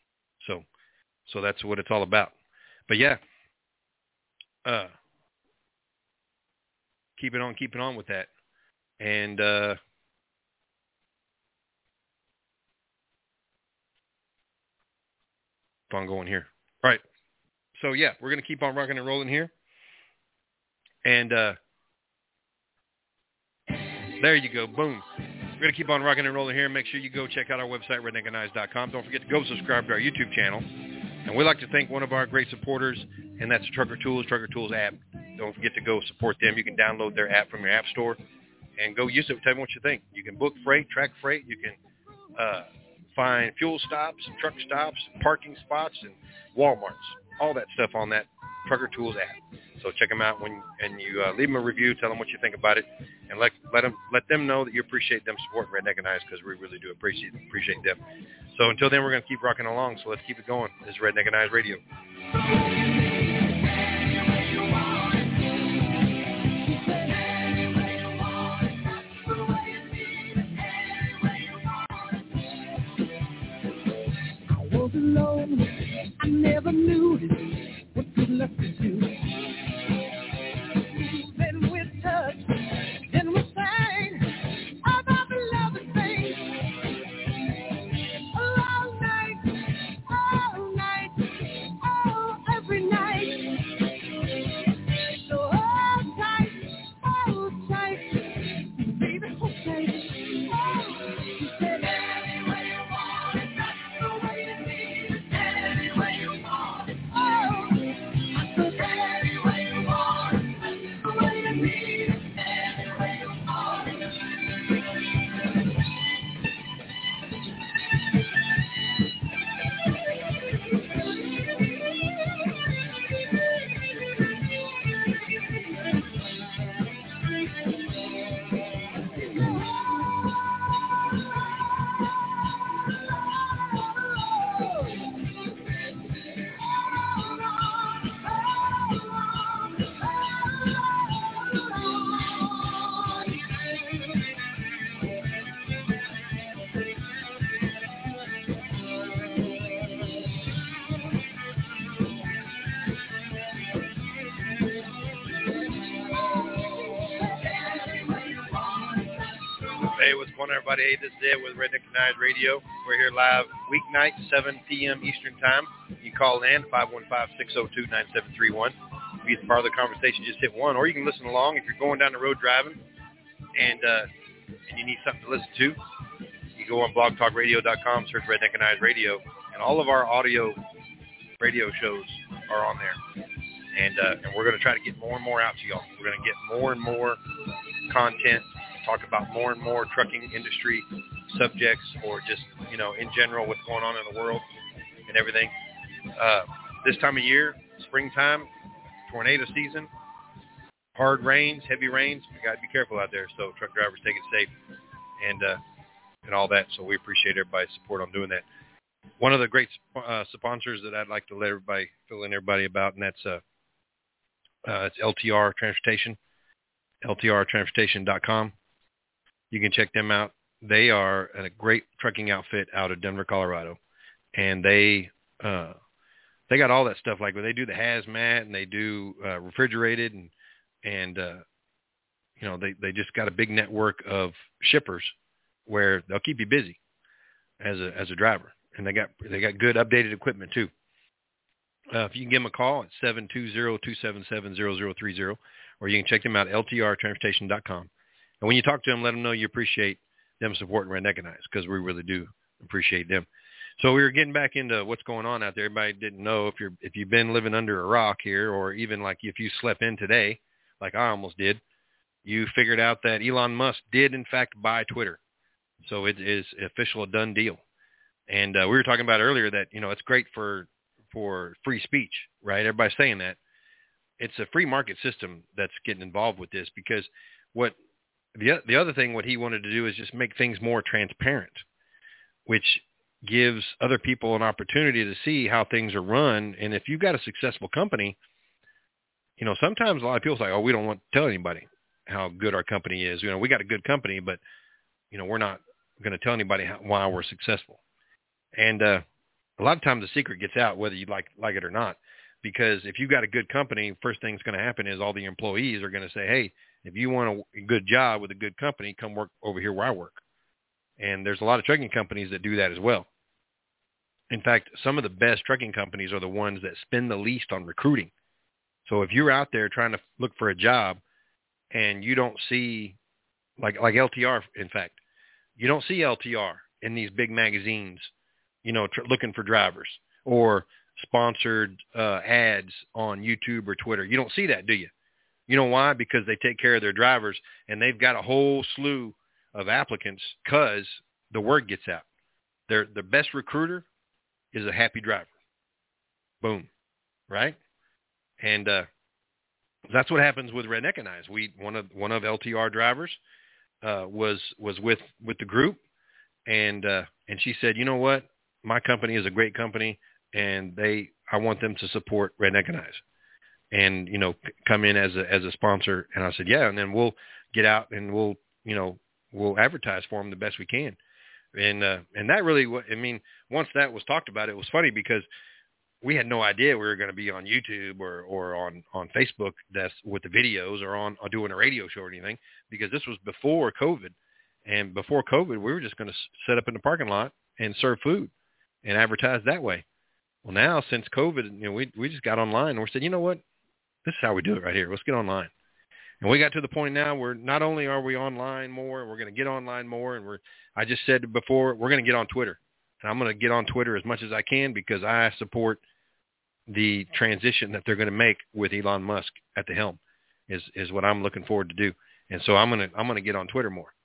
So that's what it's all about. But yeah, keep it on with that. And keep on going here. All right. So yeah, we're going to keep on rocking and rolling here. And there you go. Boom. We're going to keep on rocking and rolling here. Make sure you go check out our website, redneckanize.com. Don't forget to go subscribe to our YouTube channel. And we'd like to thank one of our great supporters, and that's Trucker Tools app. Don't forget to go support them. You can download their app from your app store and go use it. Tell me what you think. You can book freight, track freight. You can find fuel stops, truck stops, parking spots, and Walmarts. All that stuff on that Trucker Tools app. So check them out and you leave them a review. Tell them what you think about it, and let them know that you appreciate them supporting Redneckanize, because we really do appreciate them. So until then, we're going to keep rocking along. So let's keep it going. This is Redneckanize Radio. I was alone. I never knew what good luck could do. Then we touched, then we sang about the love and things. All night, oh, every night. So hold tight, baby, hold tight. She said, any way you want it, that's the way you need it. Any way you want it, oh, I said, Hey, what's going on, everybody? Hey, this is Ed with Redneck Night Radio. We're here live weeknight, 7 p.m. Eastern Time. You can call in, 515-602-9731. If you get part of the conversation, just hit 1. Or you can listen along if you're going down the road driving and you need something to listen to. You go on blogtalkradio.com, search Redneck Night Radio, and all of our audio radio shows are on there. And we're going to try to get more and more out to y'all. We're going to get more and more content, talk about more and more trucking industry subjects, or just, in general, what's going on in the world and everything. This time of year, springtime, tornado season, hard rains, heavy rains. We got to be careful out there. So truck drivers, take it safe and all that. So we appreciate everybody's support on doing that. One of the great sponsors that I'd like to let everybody fill in everybody about, and that's it's LTR Transportation, LTRtransportation.com. You can check them out. They are a great trucking outfit out of Denver, Colorado, and they got all that stuff. Like when they do the hazmat and they do refrigerated and they just got a big network of shippers where they'll keep you busy as a driver, and they got good updated equipment too. If you can give them a call at 720-277-0030, or you can check them out at LTRtransportation.com. And when you talk to them, let them know you appreciate them supporting Redneck and Eyes, because we really do appreciate them. So we were getting back into what's going on out there. Everybody didn't know if you've been living under a rock here, or even like if you slept in today, like I almost did, you figured out that Elon Musk did in fact buy Twitter. So it is official, a done deal. And we were talking about earlier that it's great for free speech, right? Everybody's saying that. It's a free market system that's getting involved with this, because what the other thing, what he wanted to do is just make things more transparent, which gives other people an opportunity to see how things are run. And if you've got a successful company, sometimes a lot of people say, oh, we don't want to tell anybody how good our company is. We got a good company, but, we're not going to tell anybody why we're successful. And a lot of times the secret gets out whether you like it or not, because if you've got a good company, first thing's going to happen is all the employees are going to say, hey, if you want a good job with a good company, come work over here where I work. And there's a lot of trucking companies that do that as well. In fact, some of the best trucking companies are the ones that spend the least on recruiting. So if you're out there trying to look for a job and you don't see, like LTR, in fact, you don't see LTR in these big magazines, looking for drivers, or sponsored ads on YouTube or Twitter. You don't see that, do you? You know why? Because they take care of their drivers, and they've got a whole slew of applicants because the word gets out. The best recruiter is a happy driver. Boom. Right? And that's what happens with Redneck and Eyes. One of LTR drivers was with the group, and she said, you know what? My company is a great company, and I want them to support Redneck and Eyes, and come in as a sponsor. And I said, yeah, and then we'll get out and we'll advertise for them the best we can. And that really, once that was talked about, it was funny because we had no idea we were going to be on YouTube or on Facebook that's with the videos, or doing a radio show or anything, because this was before COVID. And before COVID, we were just going to set up in the parking lot and serve food and advertise that way. Well, now since COVID, we just got online and we said, you know what? This is how we do it right here. Let's get online. And we got to the point now where not only are we online more, we're going to get online more. And I just said before, we're going to get on Twitter. And I'm going to get on Twitter as much as I can, because I support the transition that they're going to make with Elon Musk at the helm is what I'm looking forward to do. And so I'm going to get on Twitter more.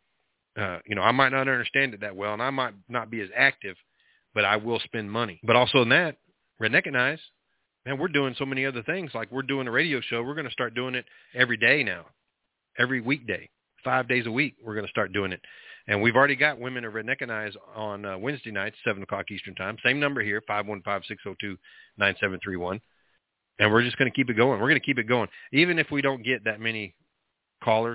I might not understand it that well, and I might not be as active, but I will spend money. But also in that, Redneck and Eyes, man, we're doing so many other things. Like we're doing a radio show. We're going to start doing it every day now, every weekday, 5 days a week. We're going to start doing it. And we've already got Women of Redneck and Eyes on Wednesday nights, 7 o'clock Eastern Time. Same number here, 515-602-9731. And we're just going to keep it going. We're going to keep it going. Even if we don't get that many callers,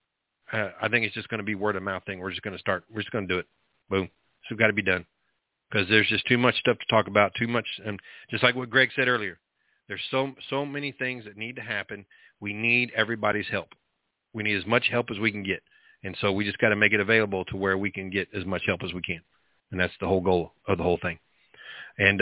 I think it's just going to be word of mouth thing. We're just going to start. We're just going to do it. Boom. So it's got to be done, because there's just too much stuff to talk about, too much. And just like what Greg said earlier, there's so many things that need to happen. We need everybody's help. We need as much help as we can get. And so we just got to make it available to where we can get as much help as we can. And that's the whole goal of the whole thing. And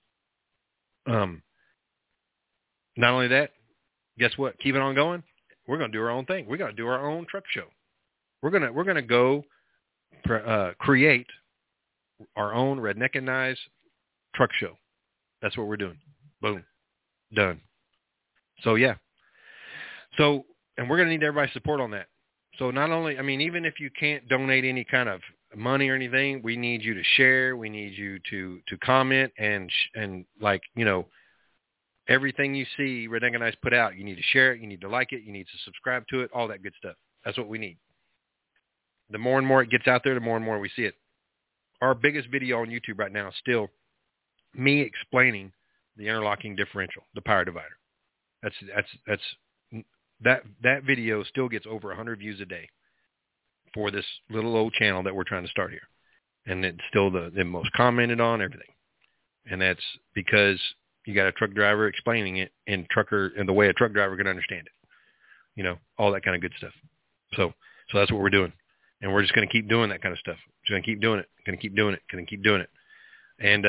not only that, guess what? Keep it on going. We're going to do our own thing. We're going to do our own truck show. We're going to go create our own Redneckanized truck show. That's what we're doing. Boom. Done. So, yeah. So, and we're going to need everybody's support on that. So not only, I mean, even if you can't donate any kind of money or anything, we need you to share. We need you to comment and like, you know, everything you see Redneckanized put out, you need to share it. You need to like it. You need to subscribe to it, all that good stuff. That's what we need. The more and more it gets out there, the more and more we see it. Our biggest video on YouTube right now is still me explaining the interlocking differential, the power divider. That video still gets over 100 views a day for this little old channel that we're trying to start here. And it's still the most commented on, everything. And that's because you got a truck driver explaining it in the way a truck driver can understand it. You know, all that kind of good stuff. So that's what we're doing. And we're just going to keep doing that kind of stuff. Just going to keep doing it. Going to keep doing it. Going to keep doing it. And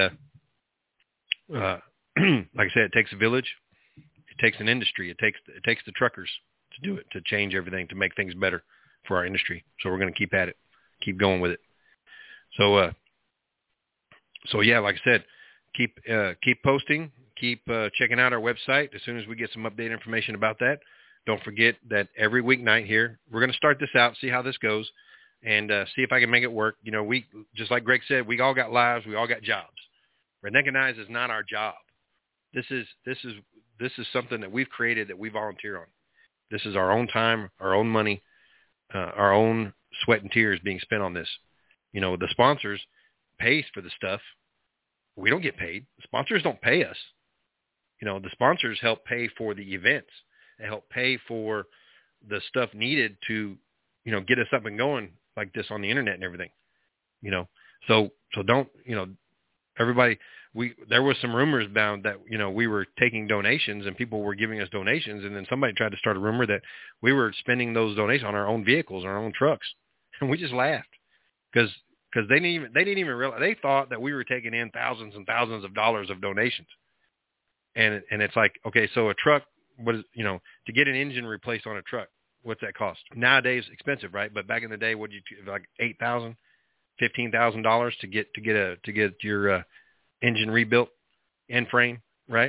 like I said, it takes a village. It takes an industry. It takes the truckers to do it, to change everything, to make things better for our industry. So we're going to keep at it, keep going with it. So yeah, like I said, keep posting, keep checking out our website as soon as we get some updated information about that. Don't forget that every weeknight here, we're going to start this out, see how this goes, and see if I can make it work. You know, we, just like Greg said, we all got lives, we all got jobs. Redneckanized is not our job. This is something that we've created that we volunteer on. This is our own time, our own money, our own sweat and tears being spent on this. You know, the sponsors pays for the stuff. We don't get paid. The sponsors don't pay us. You know, the sponsors help pay for the events. They help pay for the stuff needed to, you know, get us up and going like this on the internet and everything. You know, so don't, you know, everybody, there was some rumors about that, you know, we were taking donations and people were giving us donations, and then somebody tried to start a rumor that we were spending those donations on our own vehicles, our own trucks. And we just laughed because they didn't even realize, they thought that we were taking in thousands and thousands of dollars of donations. And it's like, okay, so a truck, what is, you know, to get an engine replaced on a truck, what's that cost? Nowadays expensive, right? But back in the day, what did you, like $8,000, $15,000 to get your engine rebuilt, end frame, right?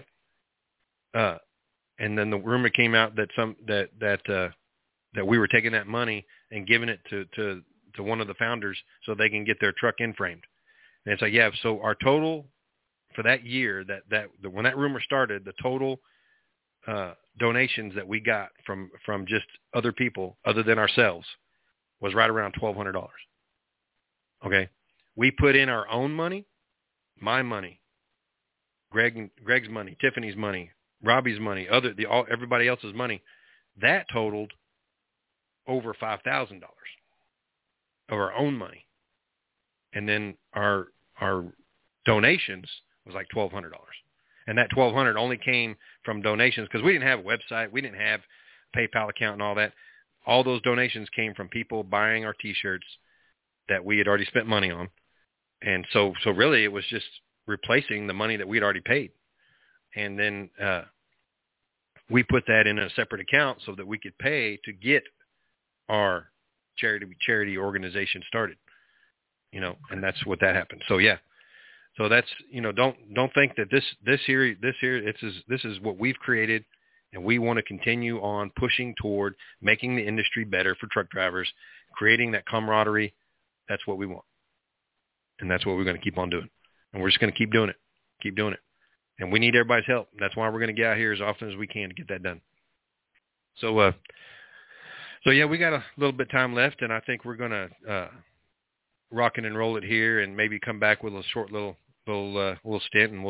And then the rumor came out that we were taking that money and giving it to one of the founders so they can get their truck end framed. And it's like, yeah, so our total for that year, that when that rumor started, the total donations that we got from just other people other than ourselves was right around $1,200. Okay, we put in our own money, my money, Greg's money, Tiffany's money, Robbie's money, everybody else's money. That totaled over $5,000 of our own money, and then our donations was like $1,200, and that $1,200 only came from donations because we didn't have a website, we didn't have a PayPal account and all that. All those donations came from people buying our T-shirts that we had already spent money on. And so really it was just replacing the money that we'd already paid. And then we put that in a separate account so that we could pay to get our charity organization started, you know, and that's what that happened. So yeah. So that's, you know, don't think that this here, this is what we've created, and we want to continue on pushing toward making the industry better for truck drivers, creating that camaraderie. That's what we want. And that's what we're going to keep on doing. And we're just going to keep doing it. And we need everybody's help. That's why we're going to get out here as often as we can to get that done. So yeah, we got a little bit of time left, and I think we're going to rock and roll it here and maybe come back with a short little stint, and we'll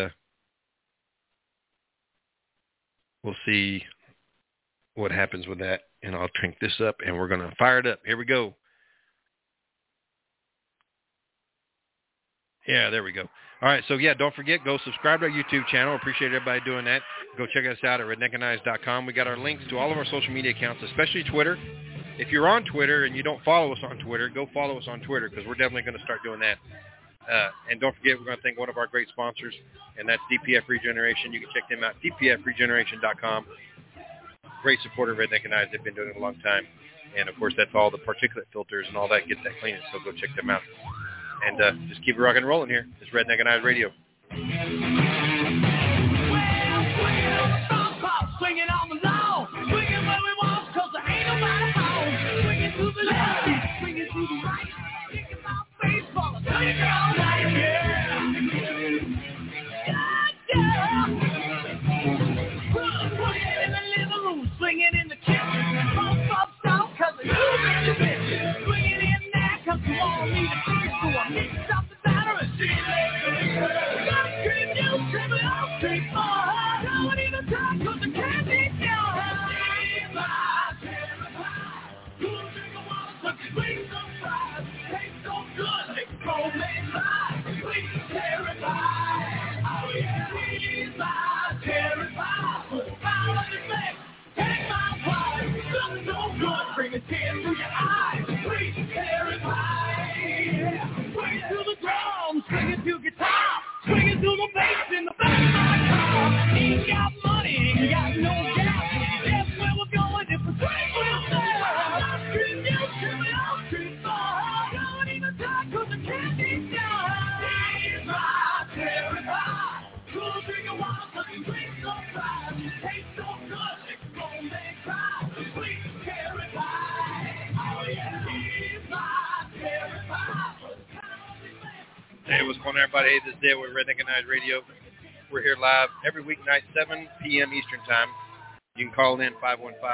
see what happens with that. And I'll crank this up, and we're going to fire it up. Here we go. Yeah, there we go. All right, so yeah, don't forget, go subscribe to our YouTube channel. Appreciate everybody doing that. Go check us out at redneckanized.com. We got our links to all of our social media accounts, especially Twitter. if you're on Twitter and you don't follow us on Twitter, go follow us on Twitter because we're definitely going to start doing that. And don't forget, we're going to thank one of our great sponsors, and that's DPF Regeneration. You can check them out, dpfregeneration.com. Great supporter of Redneck and Eyes. They've been doing it a long time. And, of course, that's all the particulate filters and all that gets that cleaning, so go check them out. And just keep it rocking and rolling here. It's Redneck and Eyes Radio. Swinging on the lawn, swinging where we want, 'cause there ain't nobody home. Swinging to the left, swinging to the right, kicking my baseball, swinging all night, yeah. Put it in the living room, swinging in the kitchen, pop, 'cause the music is swinging in there, 'cause you want me to finish, so I mix up the batter and see it. Got a cream, you cream, it all cream, don't even talk, 'cause the candy's down. Sweet surprise, tastes so good, it's homemade pie. Sweet cherry pie, oh yeah. Sweet cherry pie, put a smile on your face, take my pie. Looks so good, bring a tear to your eyes. Sweet cherry pie, swing it to the drum, swing it to guitar, swing it to the bass in the back of my car. Ain't got money, ain't got no gas, that's where we're going if we swing with that. Hey, what's going on, everybody? Hey, this is Dale with Redneck and Eyes Radio. We're here live every weeknight, 7 p.m. Eastern Time. You can call in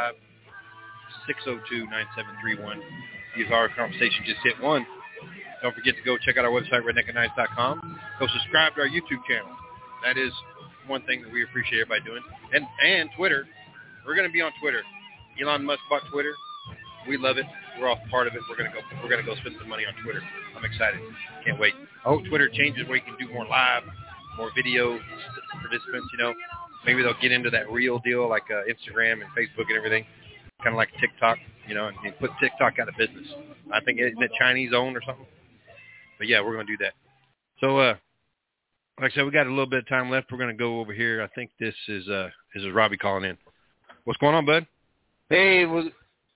515-602-9731. Use our conversation, just hit 1. Don't forget to go check out our website, redneckandeyes.com. Go subscribe to our YouTube channel. That is one thing that we appreciate everybody doing. And Twitter. We're going to be on Twitter. Elon Musk bought Twitter. We love it. We're all part of it. We're gonna go spend some money on Twitter. I'm excited. Can't wait. I hope Twitter changes where you can do more live, more video participants. You know, maybe they'll get into that real deal like Instagram and Facebook and everything, kind of like TikTok. You know, and put TikTok out of business. I think isn't it Chinese owned or something? But yeah, we're gonna do that. So, like I said, we got a little bit of time left. We're gonna go over here. I think this is Robbie calling in. What's going on, bud? Hey, little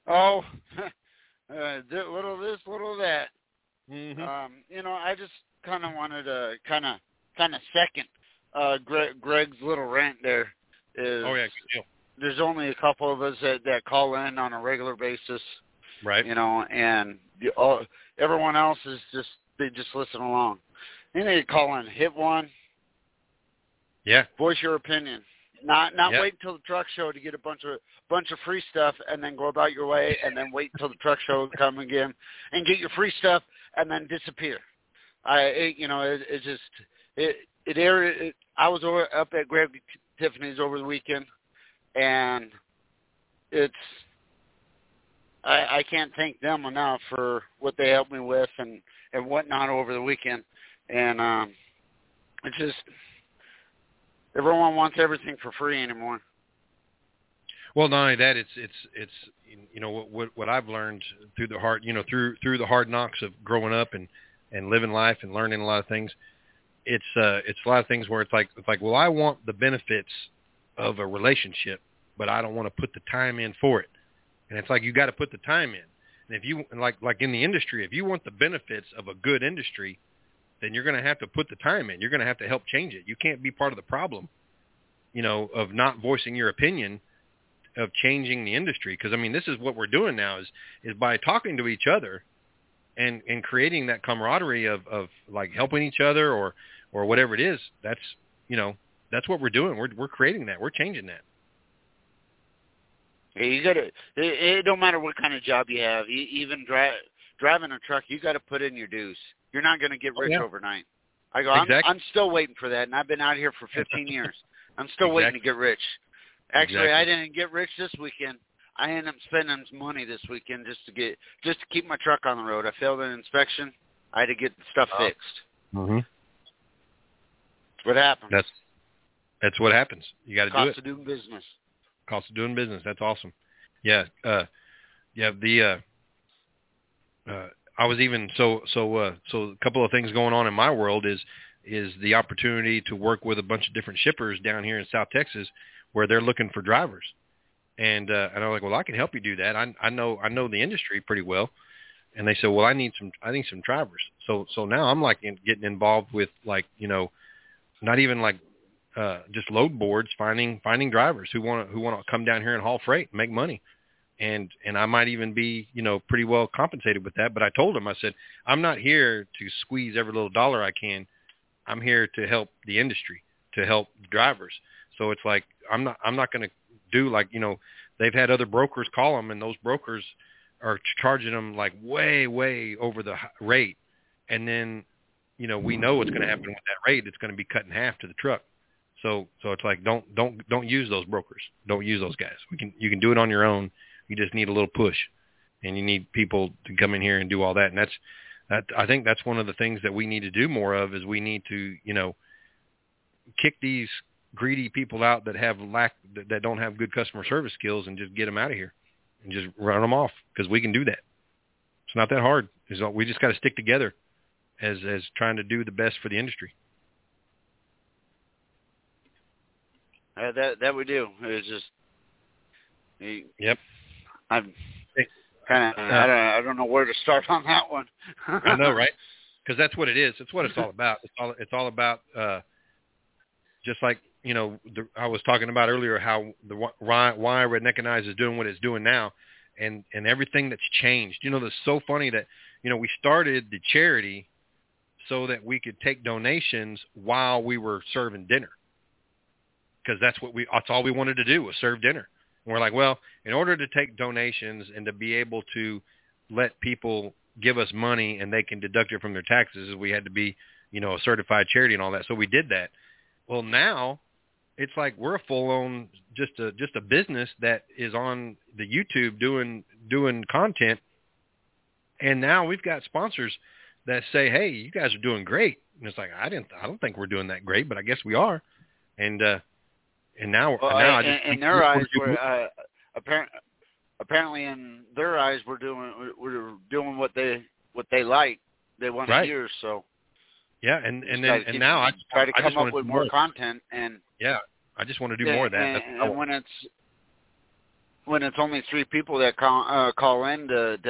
this, little that. Mm-hmm. You know, I just kind of wanted to kind of second Greg's little rant there. Oh yeah, good deal. There's only a couple of us that call in on a regular basis, right? You know, and everyone else is they just listen along. You need to call in, hit 1. Yeah. Voice your opinion. Not yep. wait until the truck show to get a bunch of free stuff and then go about your way, and then wait until the truck show to come again and get your free stuff and then disappear. I was up at Greg Tiffany's over the weekend, and I can't thank them enough for what they helped me with and whatnot over the weekend, and it's just. Everyone wants everything for free anymore. Well, not only that, it's you know what I've learned through the hard through the hard knocks of growing up and living life and learning a lot of things. It's a lot of things where it's like well, I want the benefits of a relationship, but I don't want to put the time in for it. And it's like you got to put the time in. And if you like in the industry, if you want the benefits of a good industry, then you're going to have to put the time in. You're going to have to help change it. You can't be part of the problem, you know, of not voicing your opinion, of changing the industry. Because, I mean, this is what we're doing now is by talking to each other and creating that camaraderie of like helping each other or whatever it is. That's, you know, that's what we're doing. We're creating that. We're changing that. Yeah, you got to. It don't matter what kind of job you have. Even driving a truck, you got to put in your dues. You're not going to get rich overnight. I go. Exactly. I'm still waiting for that, and I've been out here for 15 years. I'm still waiting to get rich. Actually, I didn't get rich this weekend. I ended up spending some money this weekend just to keep my truck on the road. I failed an inspection. I had to get the stuff fixed. Mm-hmm. That's what happens. That's what happens. You got to do it. Cost of doing business. Cost of doing business. That's awesome. Yeah. Yeah, I was even so a couple of things going on in my world is the opportunity to work with a bunch of different shippers down here in South Texas where they're looking for drivers. And I'm like, well, I can help you do that. I know the industry pretty well. And they said, well, I need some drivers. So now I'm like getting involved with, like, you know, not even like just load boards, finding drivers who want to come down here and haul freight and make money. And I might even be, you know, pretty well compensated with that. But I told them, I said, I'm not here to squeeze every little dollar I can. I'm here to help the industry, to help the drivers. So it's like, I'm not going to do, like, you know, they've had other brokers call them, and those brokers are charging them like way, way over the rate. And then, you know, we know what's going to happen with that rate. It's going to be cut in half to the truck. So it's like, don't use those brokers. Don't use those guys. You can do it on your own. You just need a little push, and you need people to come in here and do all that. And I think that's one of the things that we need to do more of, is we need to, you know, kick these greedy people out that don't have good customer service skills, and just get them out of here and just run them off, because we can do that. It's not that hard. We just got to stick together as trying to do the best for the industry. That we do. It's just. Yep. I'm kind of. I don't know where to start on that one. I know, right? Because that's what it is. It's what it's all about. It's all about. Just like, you know, I was talking about earlier, how why Redneckinize is doing what it's doing now, and everything that's changed. You know, it's so funny that, you know, we started the charity so that we could take donations while we were serving dinner, because that's all we wanted to do, was serve dinner. And we're like, well, in order to take donations and to be able to let people give us money and they can deduct it from their taxes, we had to be, you know, a certified charity and all that. So we did that. Well, now it's like we're a full-on just a business that is on the YouTube doing content, and now we've got sponsors that say, "Hey, you guys are doing great." And it's like, I don't think we're doing that great, but I guess we are. And now, in their eyes, we're apparently in their eyes, we're doing what they like. They want to hear, so. Yeah, and now I try to come up with more content, and yeah, I just want to do more of that. And when it's only 3 people that call in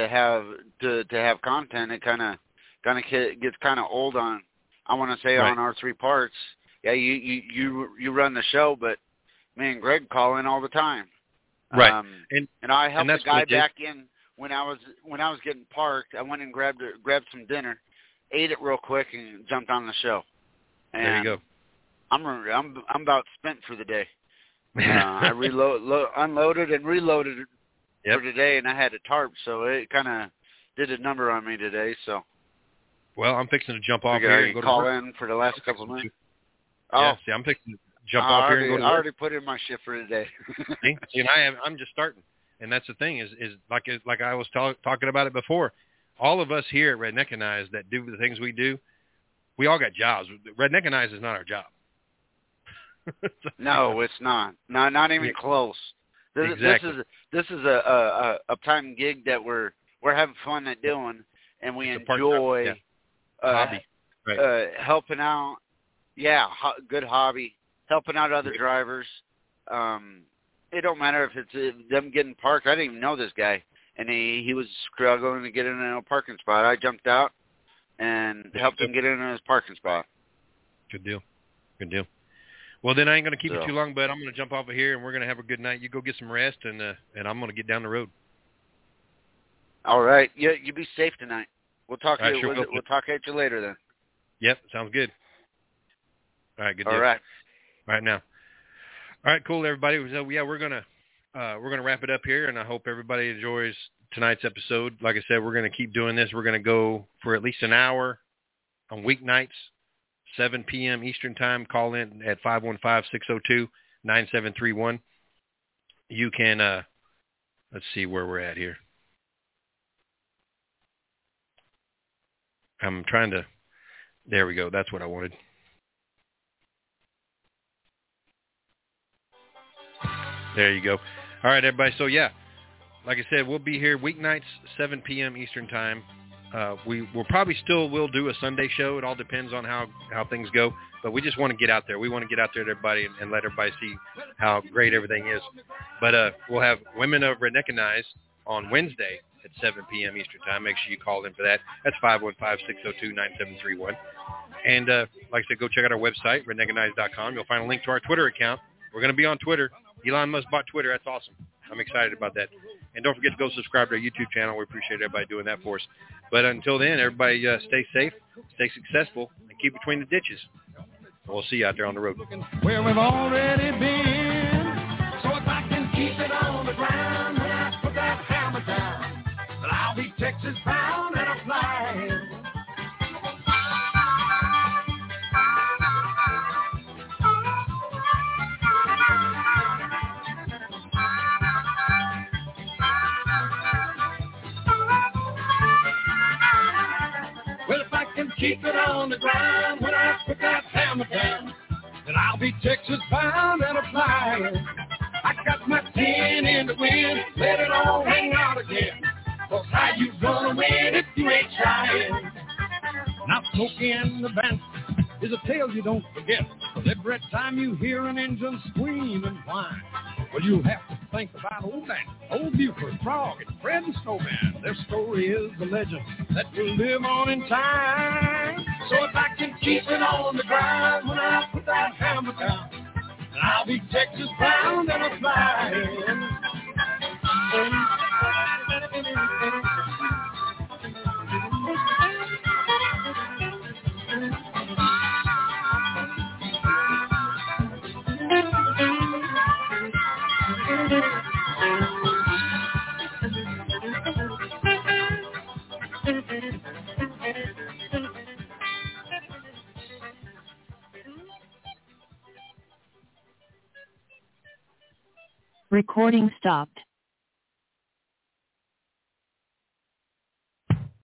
to have content, it kind of gets kind of old on. I want to say on our 3 parts. Yeah, you run the show, but me and Greg call in all the time. Right, and I helped the guy back in when I was getting parked. I went and grabbed some dinner, ate it real quick, and jumped on the show. And there you go. I'm about spent for the day. I unloaded and reloaded for today, and I had a tarp, so it kind of did a number on me today. So. Well, I'm fixing to jump off here and go call in for the last couple of minutes. Yeah, see, I'm fixing to jump off here and go to work. I already put in my shift for today. See, and I'm just starting, and that's the thing is like I was talking about it before. All of us here at Redneckinize that do the things we do, we all got jobs. Redneckinize is not our job. No, it's not. Not even close. Exactly. This is a uptime gig that we're having fun at doing, and we enjoy hobby. Right. Helping out. Yeah, good hobby. Helping out other drivers. It don't matter if it's them getting parked. I didn't even know this guy, and he was struggling to get in a parking spot. I jumped out and helped him get in his parking spot. Good deal. Well, then I ain't going to keep you too long, but I'm going to jump off of here, and we're going to have a good night. You go get some rest, and I'm going to get down the road. All right. Yeah, you be safe tonight. We'll talk. We'll talk at you later then. Yep, sounds good. All right, good deal. All right. All right now. All right, cool, everybody. So yeah, we're gonna wrap it up here, and I hope everybody enjoys tonight's episode. Like I said, we're gonna keep doing this. We're gonna go for at least an hour on weeknights, 7 p.m. Eastern time. Call in at 515-602-9731. You can let's see where we're at here. I'm trying to. There we go. That's what I wanted. There you go. All right, everybody. So, yeah, like I said, we'll be here weeknights, 7 p.m. Eastern Time. We'll probably still will do a Sunday show. It all depends on how things go. But we just want to get out there. We want to get out there to everybody and let everybody see how great everything is. But we'll have Women of Redneckanize on Wednesday at 7 p.m. Eastern Time. Make sure you call in for that. That's 515-602-9731. And like I said, go check out our website, redneckanize.com. You'll find a link to our Twitter account. We're going to be on Twitter. Elon Musk bought Twitter. That's awesome. I'm excited about that. And don't forget to go subscribe to our YouTube channel. We appreciate everybody doing that for us. But until then, everybody stay safe, stay successful, and keep between the ditches. We'll see you out there on the road. Where we've already been. So if I can keep it on the ground when I put that hammer down, then I'll be Texas bound and I'm flying. Well, if I can keep it on the ground when I put that hammer down, then I'll be Texas bound and a flying. I got my 10 in the wind, let it all hang out again. 'Cause how you gonna win if you ain't trying? Now Smokey and the Bandit is a tale you don't forget. 'Cause every time you hear an engine scream and whine, well, you'll have to think about old Bandit, old Buford, Frog, and Fred and Snowman. Their story is a legend that will live on in time. So if I can keep it on the ground when I put that hammer down, then I'll be Texas bound and a flying. Recording stopped.